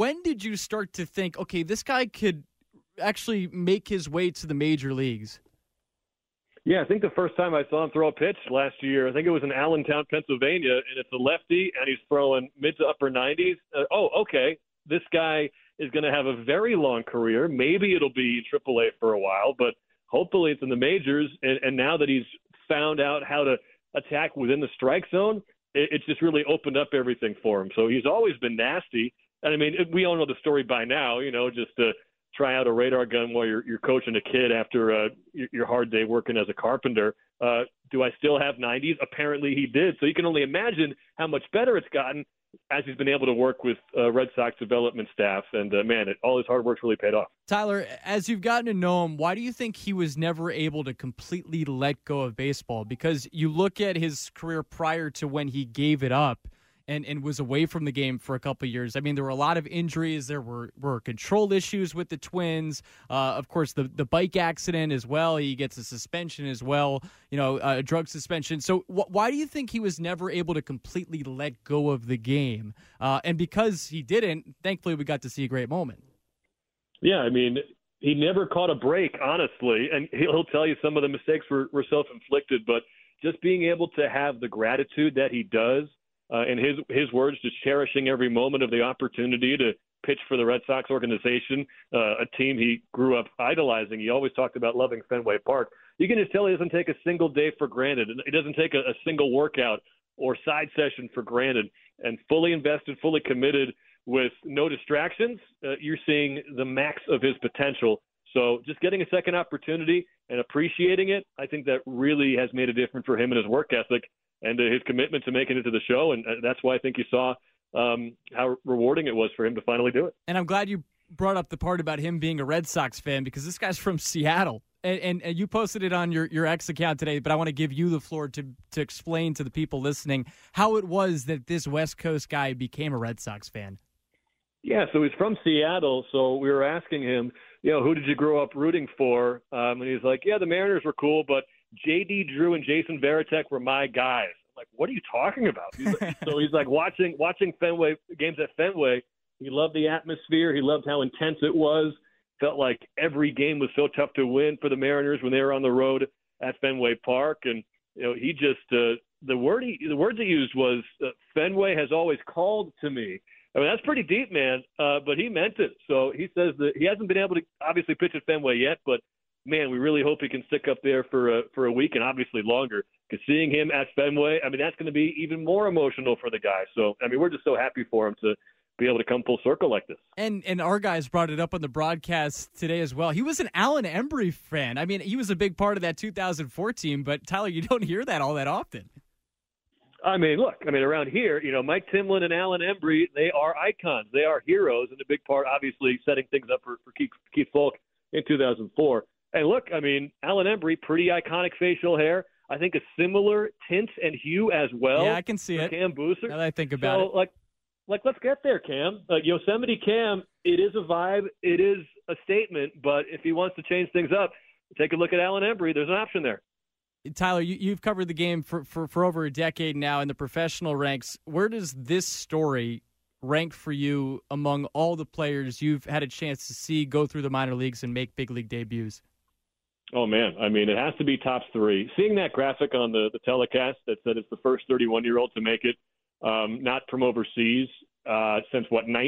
Speaker 3: start to think, okay, this guy could actually make his way to the major leagues?
Speaker 16: Yeah, I think the first time I saw him throw a pitch last year, I think it was in Allentown, Pennsylvania, and it's a lefty, and he's throwing mid to upper 90s. Okay, this guy is going to have a very long career. Maybe it'll be AAA for a while, but hopefully it's in the majors. And now that he's found out how to attack within the strike zone, it's just really opened up everything for him. So he's always been nasty. And, I mean, we all know the story by now, just to try out a radar gun while you're coaching a kid after your hard day working as a carpenter. Do I still have 90s? Apparently he did. So you can only imagine how much better it's gotten as he's been able to work with Red Sox development staff. And, all his hard work's really paid off.
Speaker 3: Tyler, as you've gotten to know him, why do you think he was never able to completely let go of baseball? Because you look at his career prior to when he gave it up and was away from the game for a couple of years. I mean, there were a lot of injuries. There were control issues with the Twins. Of course, the bike accident as well. He gets a suspension as well, a drug suspension. So why do you think he was never able to completely let go of the game? And because he didn't, thankfully we got to see a great moment.
Speaker 16: Yeah, I mean, he never caught a break, honestly. And he'll tell you some of the mistakes were self-inflicted. But just being able to have the gratitude that he does, in his words, just cherishing every moment of the opportunity to pitch for the Red Sox organization, a team he grew up idolizing. He always talked about loving Fenway Park. You can just tell he doesn't take a single day for granted. He doesn't take a single workout or side session for granted, and fully invested, fully committed with no distractions. You're seeing the max of his potential. So just getting a second opportunity and appreciating it, I think that really has made a difference for him and his work ethic and his commitment to making it to the show. And that's why I think you saw how rewarding it was for him to finally do it.
Speaker 3: And I'm glad you brought up the part about him being a Red Sox fan, because this guy's from Seattle. And you posted it on your X account today, but I want to give you the floor to explain to the people listening how it was that this West Coast guy became a Red Sox fan.
Speaker 16: Yeah, so he's from Seattle, so we were asking him, who did you grow up rooting for? And he's like, the Mariners were cool, but J.D. Drew and Jason Varitek were my guys. I'm like, what are you talking about? So he's like watching Fenway games at Fenway. He loved the atmosphere. He loved how intense it was. Felt like every game was so tough to win for the Mariners when they were on the road at Fenway Park. And he just the words he used was Fenway has always called to me. I mean, that's pretty deep, man, but he meant it. So he says that he hasn't been able to obviously pitch at Fenway yet, but, man, we really hope he can stick up there for a week and obviously longer, because seeing him at Fenway, I mean, that's going to be even more emotional for the guy. So, I mean, we're just so happy for him to be able to come full circle like this.
Speaker 3: And our guys brought it up on the broadcast today as well. He was an Alan Embry fan. I mean, he was a big part of that 2014, but, Tyler, you don't hear that all that often.
Speaker 16: I mean, look, around here, Mike Timlin and Alan Embry, they are icons. They are heroes, and a big part, obviously, setting things up for Keith Falk in 2004. And look, Alan Embry, pretty iconic facial hair. I think a similar tint and hue as well.
Speaker 3: Yeah, I can see it.
Speaker 16: Cam Booser.
Speaker 3: Now that I think about it.
Speaker 16: Let's get there, Cam. Yosemite Cam, it is a vibe. It is a statement. But if he wants to change things up, take a look at Alan Embry. There's an option there.
Speaker 3: Tyler, you've covered the game for over a decade now in the professional ranks. Where does this story rank for you among all the players you've had a chance to see go through the minor leagues and make big league debuts?
Speaker 16: Oh, man. It has to be top three. Seeing that graphic on the telecast that said it's the first 31-year-old to make it, not from overseas, since,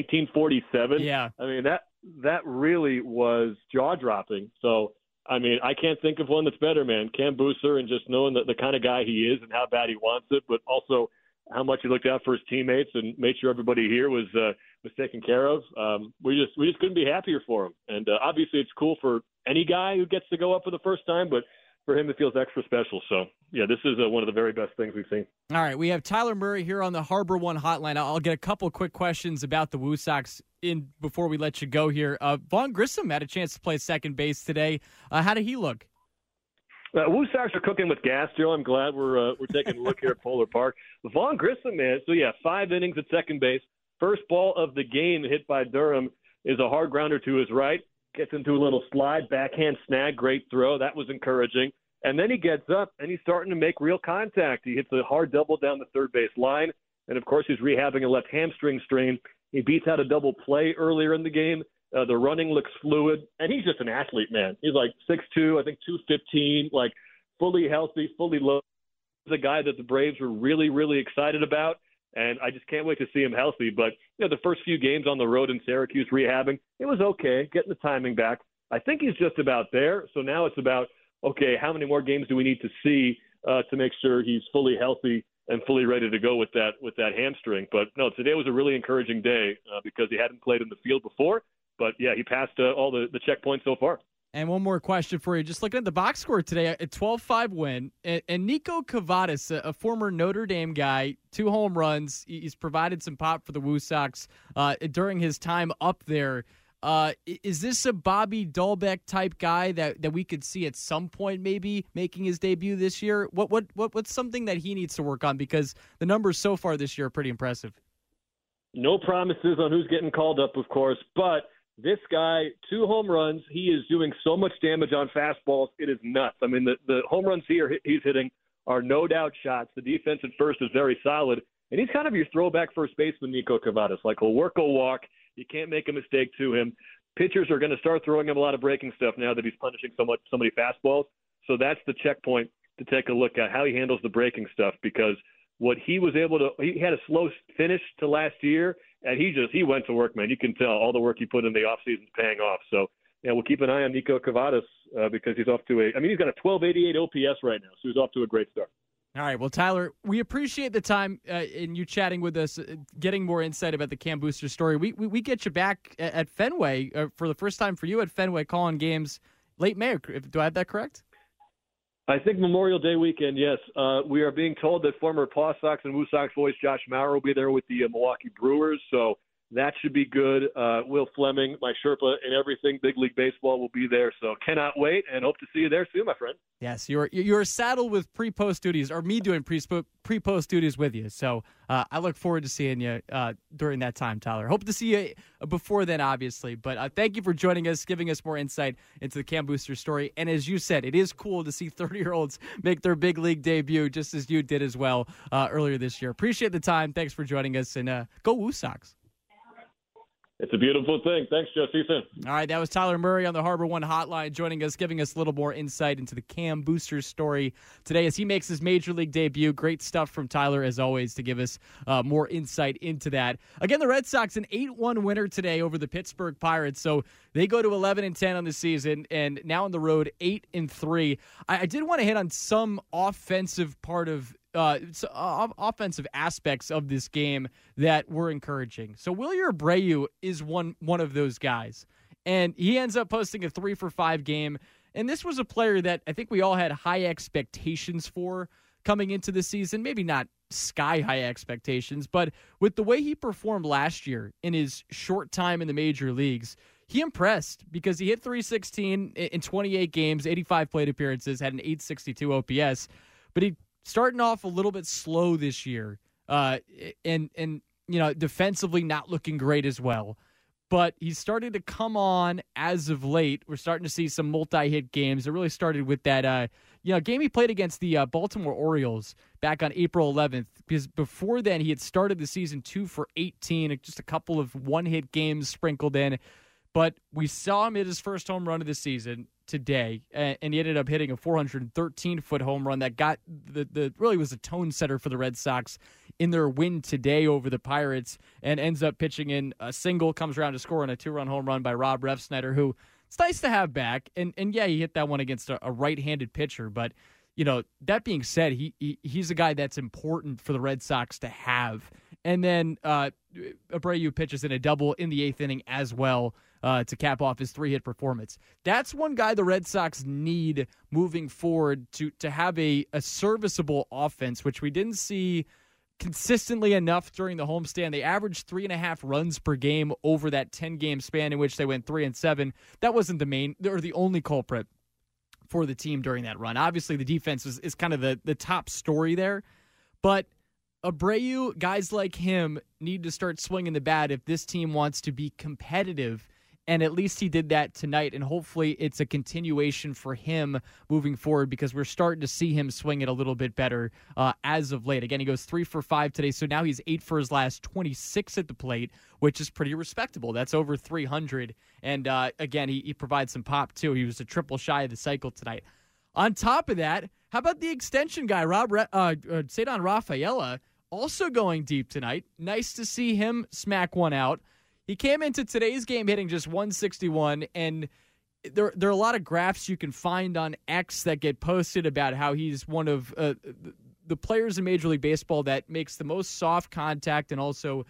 Speaker 16: 1947?
Speaker 3: Yeah.
Speaker 16: That really was jaw-dropping. So, I can't think of one that's better, man. Cam Booser, and just knowing the kind of guy he is and how bad he wants it, but also how much he looked out for his teammates and made sure everybody here was taken care of. We just couldn't be happier for him. And obviously it's cool for any guy who gets to go up for the first time, but for him it feels extra special. So, yeah, this is one of the very best things we've seen.
Speaker 3: All right, we have Tyler Murray here on the Harbor One Hotline. I'll get a couple quick questions about the Woo Sox in before we let you go here. Vaughn Grissom had a chance to play second base today. How did he look?
Speaker 16: Woo Sox are cooking with gas, Joe. I'm glad we're taking a look here at Polar Park. Vaughn Grissom, man. So, 5 innings at second base. First ball of the game hit by Durham is a hard grounder to his right. Gets into a little slide, backhand snag, great throw. That was encouraging. And then he gets up, and he's starting to make real contact. He hits a hard double down the third base line. And, of course, he's rehabbing a left hamstring strain. He beats out a double play earlier in the game. The running looks fluid. And he's just an athlete, man. He's like 6'2", I think 215, like fully healthy, fully loaded. He's a guy that the Braves were really, really excited about. And I just can't wait to see him healthy. But, the first few games on the road in Syracuse rehabbing, it was okay, getting the timing back. I think he's just about there. So now it's about, okay, how many more games do we need to see to make sure he's fully healthy and fully ready to go with that hamstring? But, no, today was a really encouraging day because he hadn't played in the field before. But, yeah, he passed all the checkpoints so far.
Speaker 3: And one more question for you. Just looking at the box score today, a 12-5 win. And Nico Cavadas, a former Notre Dame guy, 2 home runs. He's provided some pop for the Woo Sox during his time up there. Is this a Bobby Dahlbeck type guy that we could see at some point maybe making his debut this year? What's something that he needs to work on? Because the numbers so far this year are pretty impressive.
Speaker 16: No promises on who's getting called up, of course, but this guy, 2 home runs, he is doing so much damage on fastballs, it is nuts. I mean, the home runs he's hitting are no doubt shots. The defense at first is very solid, and he's kind of your throwback first baseman, Nico Cavadas. Like, he'll work a walk. You can't make a mistake to him. Pitchers are going to start throwing him a lot of breaking stuff now that he's punishing so many fastballs. So that's the checkpoint to take a look at how he handles the breaking stuff, because what he was able to – he had a slow finish to last year, and he went to work, man. You can tell all the work he put in the offseason is paying off. So, we'll keep an eye on Nico Cavadas because he's off to he's got a 1288 OPS right now, so he's off to a great start.
Speaker 3: All right, well, Tyler, we appreciate the time in you chatting with us, getting more insight about the Cam Booster story. We get you back at Fenway for the first time for you at Fenway, calling games late May. Do I have that correct?
Speaker 16: I think Memorial Day weekend, yes. We are being told that former Paw Sox and Woo Sox voice Josh Maurer will be there with the Milwaukee Brewers, so that should be good. Will Fleming, my Sherpa and everything, Big League Baseball will be there, so cannot wait and hope to see you there soon, my friend.
Speaker 3: Yes, you're saddled with pre-post duties, or me doing pre-post duties with you. So I look forward to seeing you during that time, Tyler. Hope to see you before then, obviously. But thank you for joining us, giving us more insight into the Cam Booster story. And as you said, it is cool to see 30-year-olds make their big league debut, just as you did as well earlier this year. Appreciate the time. Thanks for joining us, and go Woo Sox.
Speaker 16: It's a beautiful thing. Thanks, Joe. See you soon.
Speaker 3: All right, that was Tyler Murray on the Harbor One Hotline joining us, giving us a little more insight into the Cam Booster story today as he makes his Major League debut. Great stuff from Tyler, as always, to give us more insight into that. Again, the Red Sox, an 8-1 winner today over the Pittsburgh Pirates, so they go to 11-10 on the season, and now on the road, 8-3. I did want to hit on some offensive offensive aspects of this game that were encouraging. So Wilyer Abreu is one of those guys, and he ends up posting a 3-for-5 game. And this was a player that I think we all had high expectations for coming into the season. Maybe not sky-high expectations, but with the way he performed last year in his short time in the major leagues, he impressed because he hit .316 in 28 games, 85 plate appearances, had an .862 OPS, but he starting off a little bit slow this year, and defensively not looking great as well. But he's starting to come on as of late. We're starting to see some multi-hit games. It really started with that game he played against the Baltimore Orioles back on April 11th. Because before then, he had started the season 2 for 18, just a couple of one-hit games sprinkled in. But we saw him hit his first home run of the season today, and he ended up hitting a 413-foot home run that got really was a tone setter for the Red Sox in their win today over the Pirates, and ends up pitching in a single, comes around to score on a 2-run home run by Rob Refsnyder, who it's nice to have back. And yeah, he hit that one against a right-handed pitcher, but that being said, he's a guy that's important for the Red Sox to have. And then Abreu pitches in a double in the 8th inning as well to cap off his 3-hit performance. That's one guy the Red Sox need moving forward to have a serviceable offense, which we didn't see consistently enough during the homestand. They averaged 3.5 runs per game over that 10-game span in which they went 3-7. That wasn't the main or the only culprit for the team during that run. Obviously, the defense is kind of the top story there, but Abreu, guys like him, need to start swinging the bat if this team wants to be competitive, and at least he did that tonight, and hopefully it's a continuation for him moving forward because we're starting to see him swing it a little bit better as of late. Again, he goes 3 for 5 today, so now he's 8 for his last 26 at the plate, which is pretty respectable. That's over 300, and again, he provides some pop, too. He was a triple shy of the cycle tonight. On top of that, how about the extension guy, Ceddanne Rafaela, also going deep tonight. Nice to see him smack one out. He came into today's game hitting just 161, and there are a lot of graphs you can find on X that get posted about how he's one of the players in Major League Baseball that makes the most soft contact and also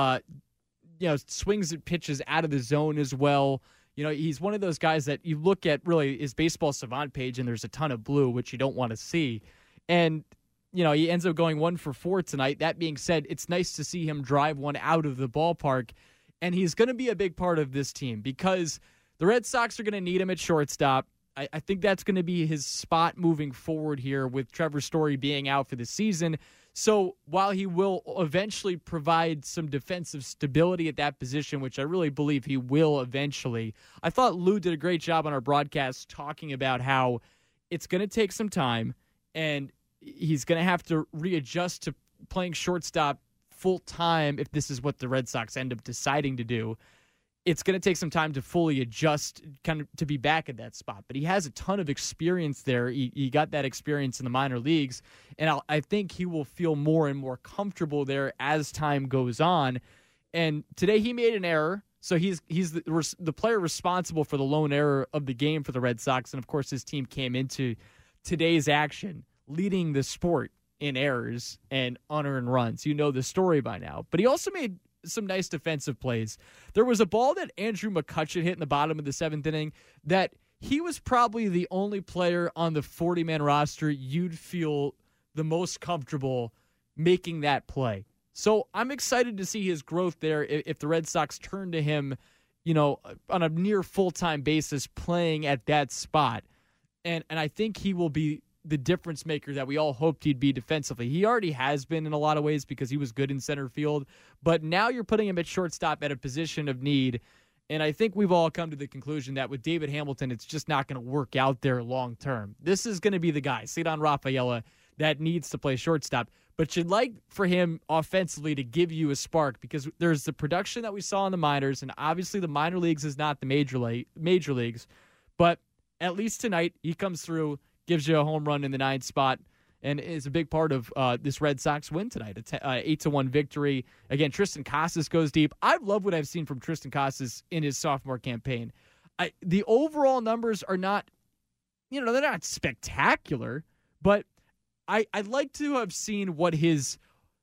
Speaker 3: swings at pitches out of the zone as well. He's one of those guys that you look at really his Baseball Savant page and there's a ton of blue, which you don't want to see. And he ends up going 1 for 4 tonight. That being said, it's nice to see him drive one out of the ballpark, and he's going to be a big part of this team because the Red Sox are going to need him at shortstop. I think that's going to be his spot moving forward here with Trevor Story being out for the season. So while he will eventually provide some defensive stability at that position, which I really believe he will eventually, I thought Lou did a great job on our broadcast talking about how it's going to take some time and he's going to have to readjust to playing shortstop full time if this is what the Red Sox end up deciding to do. It's going to take some time to fully adjust, kind of to be back at that spot. But he has a ton of experience there. He got that experience in the minor leagues, and I think he will feel more and more comfortable there as time goes on. And today he made an error, so he's the player responsible for the lone error of the game for the Red Sox. And, of course, his team came into today's action leading the sport in errors and unearned runs. You know the story by now. But he also made some nice defensive plays. There was a ball that Andrew McCutcheon hit in the bottom of the 7th inning that he was probably the only player on the 40-man roster you'd feel the most comfortable making that play. So I'm excited to see his growth there if the Red Sox turn to him, on a near full-time basis playing at that spot. And I think he will be the difference maker that we all hoped he'd be defensively. He already has been in a lot of ways because he was good in center field, but now you're putting him at shortstop at a position of need, and I think we've all come to the conclusion that with David Hamilton, it's just not going to work out there long term. This is going to be the guy, Ceddanne Rafaela, that needs to play shortstop, but you'd like for him offensively to give you a spark because there's the production that we saw in the minors, and obviously the minor leagues is not the major leagues, but at least tonight he comes through, gives you a home run in the 9th spot, and is a big part of this Red Sox win tonight. 8-1 victory. Again, Triston Casas goes deep. I love what I've seen from Triston Casas in his sophomore campaign. The overall numbers are not, they're not spectacular, but I'd like to have seen what his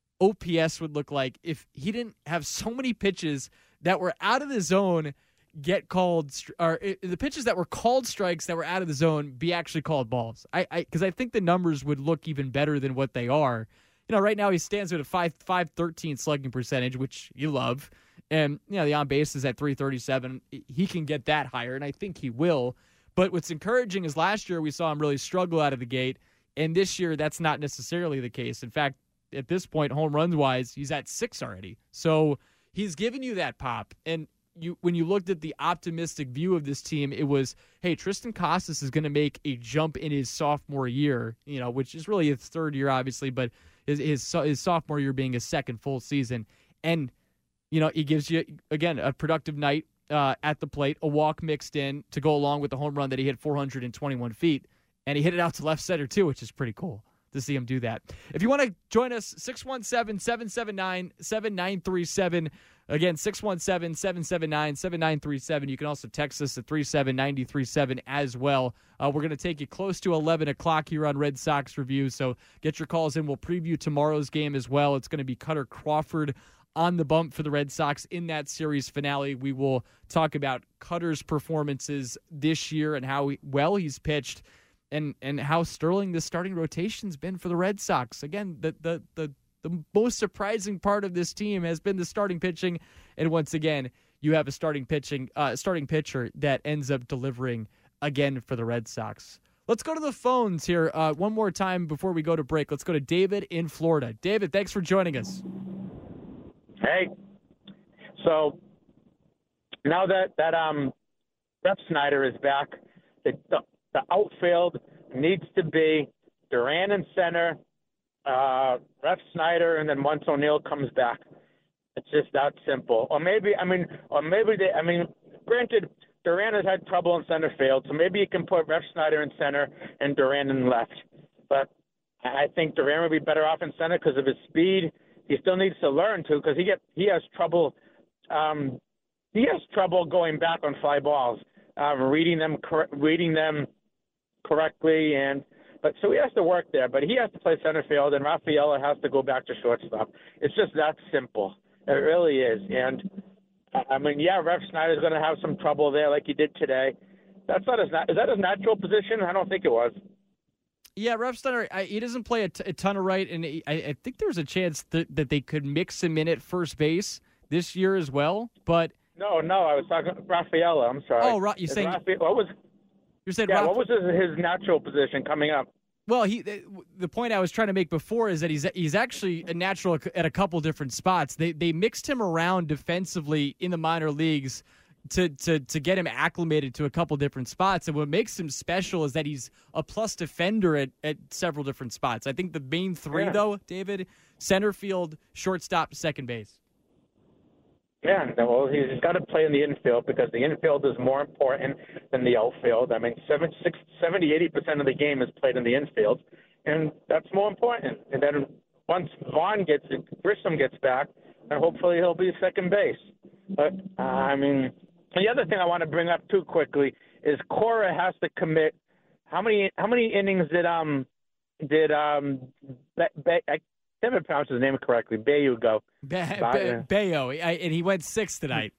Speaker 3: OPS would look like if he didn't have so many pitches that were out of the zone get called, or the pitches that were called strikes that were out of the zone be actually called balls. Because I think the numbers would look even better than what they are. Right now he stands at a 513 slugging percentage, which you love, and the on base is at 337. He can get that higher, and I think he will. But what's encouraging is last year we saw him really struggle out of the gate, and this year that's not necessarily the case. In fact, at this point, home runs wise, he's at 6 already. So he's giving you that pop, and when you looked at the optimistic view of this team, it was, hey, Triston Casas is going to make a jump in his sophomore year, which is really his 3rd year, obviously, but his sophomore year being his 2nd full season. And, he gives you, again, a productive night at the plate, a walk mixed in to go along with the home run that he hit 421 feet. And he hit it out to left center, too, which is pretty cool to see him do that. If you want to join us, 617-779-7937. Again, 617-779-7937. You can also text us at 37937 as well. We're going to take you close to 11 o'clock here on Red Sox Review, so get your calls in. We'll preview tomorrow's game as well. It's going to be Cutter Crawford on the bump for the Red Sox in that series finale. We will talk about Cutter's performances this year and how well he's pitched and how sterling the starting rotation's been for the Red Sox. Again, the most surprising part of this team has been the starting pitching, and once again, you have a starting pitcher that ends up delivering again for the Red Sox. Let's go to the phones here one more time before we go to break. Let's go to David in Florida. David, thanks for joining us.
Speaker 17: Hey, so now that Refsnyder is back, the outfield needs to be Duran in center, Refsnyder, and then once O'Neill comes back, it's just that simple. Granted, Duran has had trouble in center field, so maybe you can put Refsnyder in center and Duran in left. But I think Duran would be better off in center because of his speed. He still needs to learn to, because he has trouble. He has trouble going back on fly balls, reading them correctly, but so he has to work there. But he has to play center field, and Rafaela has to go back to shortstop. It's just that simple. It really is. And Refsnyder is going to have some trouble there, like he did today. Is that his natural position? I don't think it was.
Speaker 3: Yeah, Refsnyder, he doesn't play a ton of right, and I think there's a chance that they could mix him in at first base this year as well. But
Speaker 17: no, I was talking Rafaela. I'm sorry.
Speaker 3: Oh, you're saying
Speaker 17: what was his natural position coming up?
Speaker 3: Well, the point I was trying to make before is that he's actually a natural at a couple different spots. They mixed him around defensively in the minor leagues to get him acclimated to a couple different spots. And what makes him special is that he's a plus defender at several different spots. I think the main three, though, David, center field, shortstop, second base.
Speaker 17: Yeah, well, he's got to play in the infield because the infield is more important than the outfield. 70-80% of the game is played in the infield, and that's more important. And then once Grissom gets back, and hopefully he'll be second base. But, the other thing I want to bring up too quickly is Cora has to commit. How many innings did I can't pronounce his name correctly. Bayo go.
Speaker 3: Bayo, and he went 6 tonight.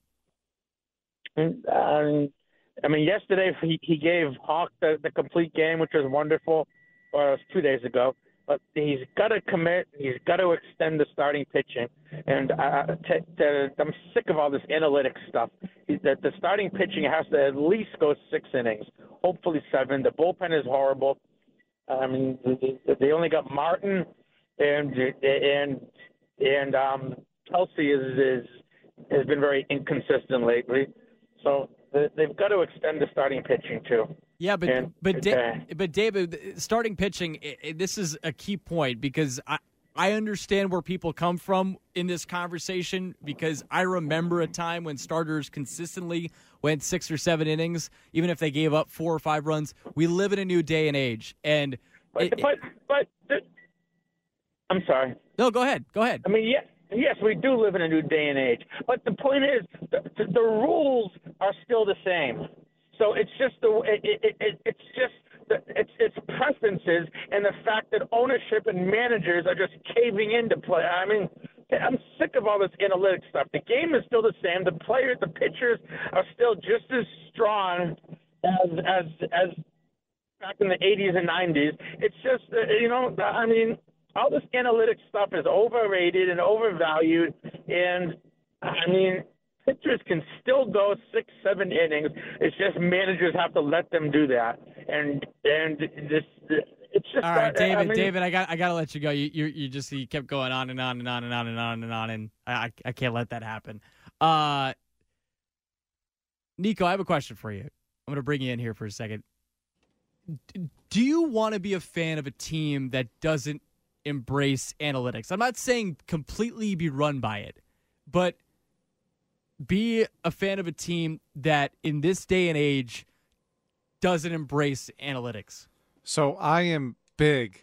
Speaker 17: Yesterday he gave Hawk the complete game, which was wonderful. Or it was 2 days ago. But he's got to commit. He's got to extend the starting pitching. And I'm sick of all this analytics stuff. The starting pitching has to at least go 6 innings, hopefully 7. The bullpen is horrible. They only got Martin and Kelsey has been very inconsistent lately. So they've got to extend the starting pitching too.
Speaker 3: Yeah, but David, starting pitching, this is a key point because I understand where people come from in this conversation because I remember a time when starters consistently went 6 or 7 innings, even if they gave up 4 or 5 runs. We live in a new day and age, and
Speaker 17: I'm sorry.
Speaker 3: No, go ahead.
Speaker 17: Yes, we do live in a new day and age, but the point is the rules are still the same. So it's just it's preferences and the fact that ownership and managers are just caving into play. I'm sick of all this analytics stuff. The game is still the same. The players, the pitchers are still just as strong as back in the 80s and 90s. It's just all this analytics stuff is overrated and overvalued, and pitchers can still go 6-7 innings. It's just managers have to let them do that, and it's just
Speaker 3: all right, David. I got to let you go. You kept going on and on and on and on and on and on, and I can't let that happen. Nico, I have a question for you. I'm going to bring you in here for a second. Do you want to be a fan of a team that doesn't embrace analytics? I'm not saying completely be run by it, but be a fan of a team that in this day and age doesn't embrace analytics.
Speaker 18: So I am big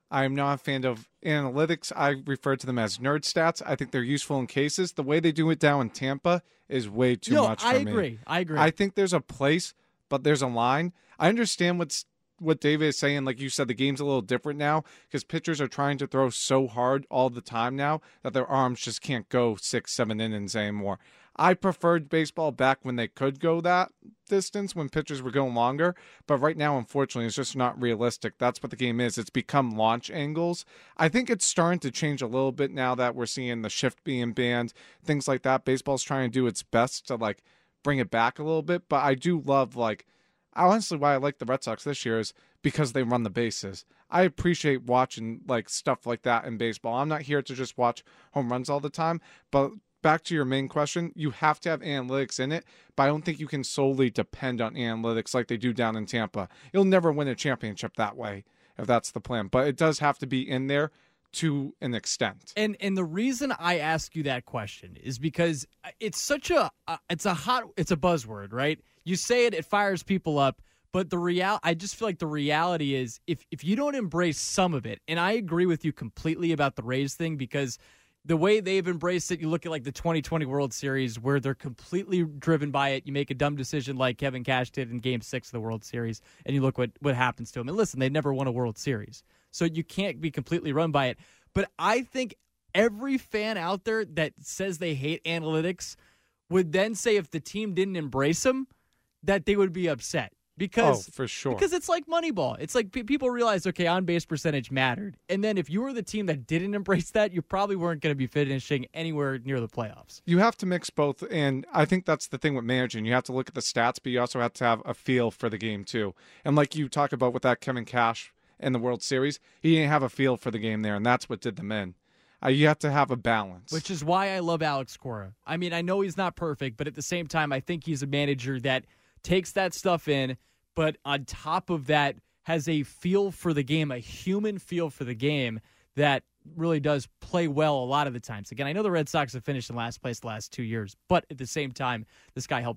Speaker 18: I'm not a fan of analytics. I refer to them as nerd stats. I think they're useful in cases. The way they do it down in Tampa is way too much for me.
Speaker 3: I agree.
Speaker 18: I think there's a place, but there's a line. I understand what David is saying. Like you said, the game's a little different now because pitchers are trying to throw so hard all the time now that their arms just can't go 6-7 innings anymore. I preferred baseball back when they could go that distance, when pitchers were going longer. But right now, unfortunately, it's just not realistic. That's what the game is. It's become launch angles. I think it's starting to change a little bit now that we're seeing the shift being banned, things like that. Baseball's trying to do its best to like bring it back a little bit. But I do love, like, honestly, why I like the Red Sox this year is because they run the bases. I appreciate watching like stuff like that in baseball. I'm not here to just watch home runs all the time, but back to your main question, you have to have analytics in it, but I don't think you can solely depend on analytics like they do down in Tampa. You'll never win a championship that way if that's the plan, but it does have to be in there to an extent.
Speaker 3: And the reason I ask you that question is because it's such it's a buzzword, right? You say it, it fires people up, but I just feel like the reality is if you don't embrace some of it, and I agree with you completely about the Rays thing because the way they've embraced it, you look at like the 2020 World Series where they're completely driven by it. You make a dumb decision like Kevin Cash did in Game 6 of the World Series, and you look what happens to him. And listen, they never won a World Series, so you can't be completely run by it. But I think every fan out there that says they hate analytics would then say if the team didn't embrace them, that they would be upset. Because,
Speaker 18: for sure.
Speaker 3: Because it's like Moneyball. It's like people realize, okay, on-base percentage mattered. And then if you were the team that didn't embrace that, you probably weren't going to be finishing anywhere near the playoffs.
Speaker 18: You have to mix both, and I think that's the thing with managing. You have to look at the stats, but you also have to have a feel for the game, too. And like you talk about with that Kevin Cash in the World Series, he didn't have a feel for the game there, and that's what did them in. You have to have a balance.
Speaker 3: Which is why I love Alex Cora. I mean, I know he's not perfect, but at the same time, I think he's a manager that takes that stuff in, but on top of that, has a feel for the game, a human feel for the game that really does play well a lot of the times. Again, I know the Red Sox have finished in last place the last 2 years, but at the same time, this guy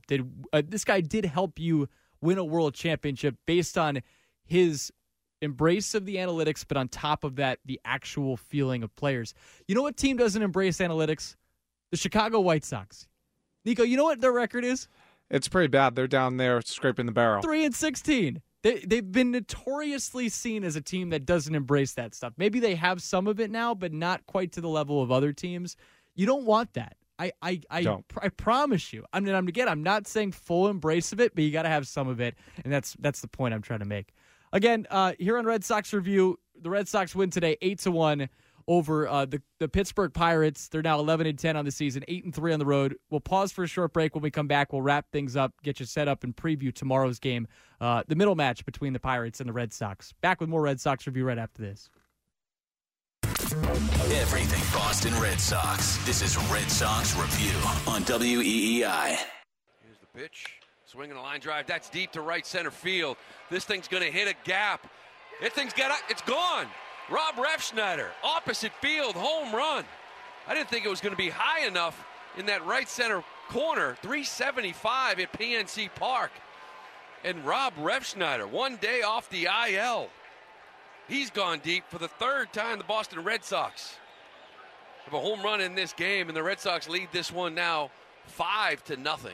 Speaker 3: did help you win a world championship based on his embrace of the analytics, but on top of that, the actual feeling of players. You know what team doesn't embrace analytics? The Chicago White Sox. Nico, you know what their record is?
Speaker 18: It's pretty bad. They're down there scraping the barrel.
Speaker 3: 3-16. They've been notoriously seen as a team that doesn't embrace that stuff. Maybe they have some of it now, but not quite to the level of other teams. You don't want that. I promise you. I mean, I'm not saying full embrace of it, but you got to have some of it, and that's the point I'm trying to make. Again, here on Red Sox Review, the Red Sox win today 8-1 over the Pittsburgh Pirates. They're now 11-10 on the season, 8-3 on the road. We'll pause for a short break. When we come back, we'll wrap things up, get you set up, and preview tomorrow's game, the middle match between the Pirates and the Red Sox. Back with more Red Sox Review right after this.
Speaker 2: Everything Boston Red Sox. This is Red Sox Review on WEEI.
Speaker 19: Here's the pitch. Swinging a line drive. That's deep to right center field. This thing's going to hit a gap. It's gone. Rob Refsnyder, opposite field, home run. I didn't think it was going to be high enough in that right center corner. 375 at PNC Park. And Rob Refsnyder, 1 day off the IL. He's gone deep for the third time. The Boston Red Sox have a home run in this game, and the Red Sox lead this one now 5-0.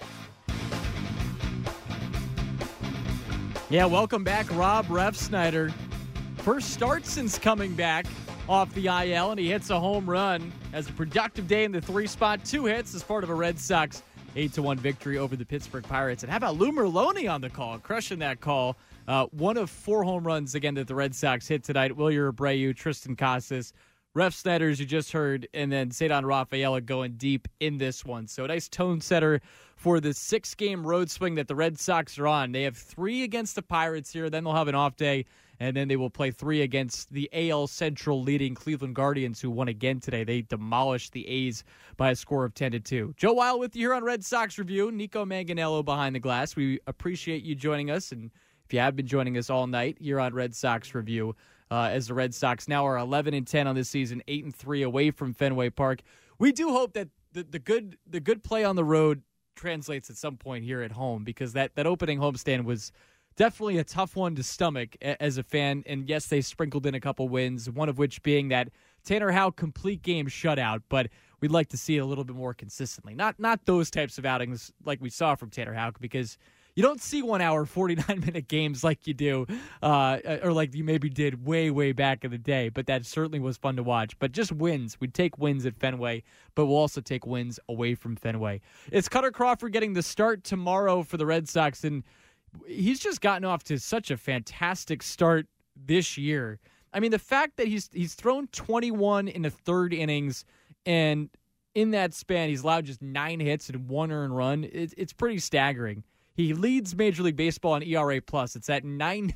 Speaker 3: Yeah, welcome back, Rob Refsnyder. First start since coming back off the IL, and he hits a home run. Has a productive day in the 3 spot. 2 hits as part of a Red Sox 8-1 victory over the Pittsburgh Pirates. And how about Lou Merloni on the call, crushing that call. 1 of 4 home runs, again, that the Red Sox hit tonight. Wilyer Abreu, Tristan Casas, Refsnyder, as you just heard, and then Ceddanne Rafaela going deep in this one. So a nice tone setter for the 6-game road swing that the Red Sox are on. They have 3 against the Pirates here. Then they'll have an off day, and then they will play 3 against the AL Central leading Cleveland Guardians, who won again today. They demolished the A's by a score of 10-2. Joe Weil with you here on Red Sox Review. Nico Manganello behind the glass. We appreciate you joining us, and if you have been joining us all night here on Red Sox Review, as the Red Sox now are 11-10 on this season, 8-3 away from Fenway Park. We do hope that the good play on the road translates at some point here at home, because that opening homestand was definitely a tough one to stomach as a fan. And yes, they sprinkled in a couple wins, one of which being that Tanner Houck complete game shutout, but we'd like to see it a little bit more consistently. Not those types of outings like we saw from Tanner Houck, because you don't see 1 hour, 49-minute games like you do, or like you maybe did way, way back in the day. But that certainly was fun to watch. But just wins. We'd take wins at Fenway, but we'll also take wins away from Fenway. It's Cutter Crawford getting the start tomorrow for the Red Sox, and he's just gotten off to such a fantastic start this year. I mean, the fact that he's thrown 21 in the third innings, and in that span he's allowed just 9 hits and 1 earned run, it's pretty staggering. He leads Major League Baseball in ERA+. It's at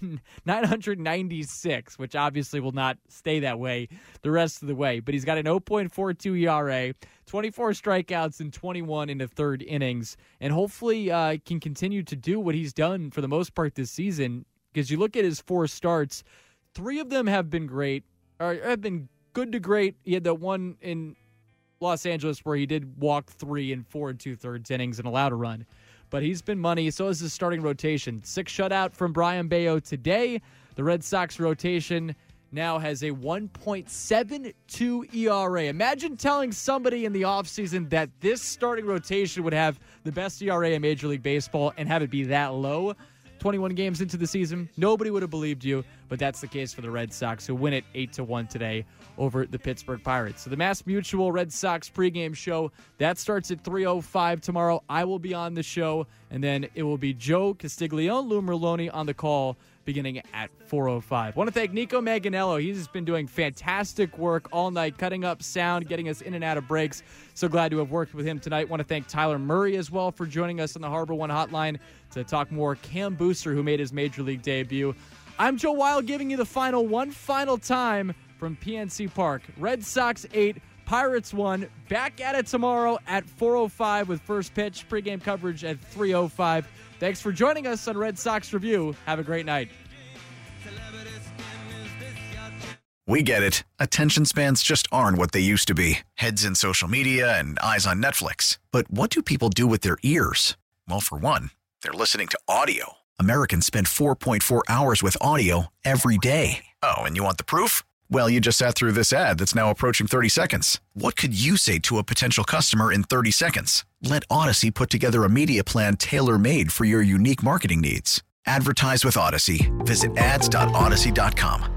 Speaker 3: 996, which obviously will not stay that way the rest of the way. But he's got an 0.42 ERA, 24 strikeouts, and 21 in the third innings. And hopefully can continue to do what he's done for the most part this season. Because you look at his 4 starts, 3 of them have been great, or have been good to great. He had that one in Los Angeles where he did walk 3 in 4 2/3 innings and allowed a run. But he's been money. So is his starting rotation. 6 shutout from Brayan Bello today. The Red Sox rotation now has a 1.72 ERA. Imagine telling somebody in the offseason that this starting rotation would have the best ERA in Major League Baseball and have it be that low 21 games into the season. Nobody would have believed you, but that's the case for the Red Sox, who win it 8-1 today over the Pittsburgh Pirates. So the Mass Mutual Red Sox pregame show, that starts at 3:05 tomorrow. I will be on the show, and then it will be Joe Castiglione, Lou Merloni on the call beginning at 4:05. I want to thank Nico Manganello. He's been doing fantastic work all night, cutting up sound, getting us in and out of breaks. So glad to have worked with him tonight. I want to thank Tyler Murray as well for joining us on the Harbor One Hotline to talk more Cam Booster, who made his Major League debut. I'm Joe Wild, giving you the final one final time from PNC Park. Red Sox 8, Pirates 1. Back at it tomorrow at 4:05 with first pitch. Pregame coverage at 3:05. Thanks for joining us on Red Sox Review. Have a great night.
Speaker 1: We get it. Attention spans just aren't what they used to be. Heads in social media and eyes on Netflix. But what do people do with their ears? Well, for one, they're listening to audio. Americans spend 4.4 hours with audio every day. Oh, and you want the proof? Well, you just sat through this ad that's now approaching 30 seconds. What could you say to a potential customer in 30 seconds? Let Odyssey put together a media plan tailor-made for your unique marketing needs. Advertise with Odyssey. Visit ads.odyssey.com.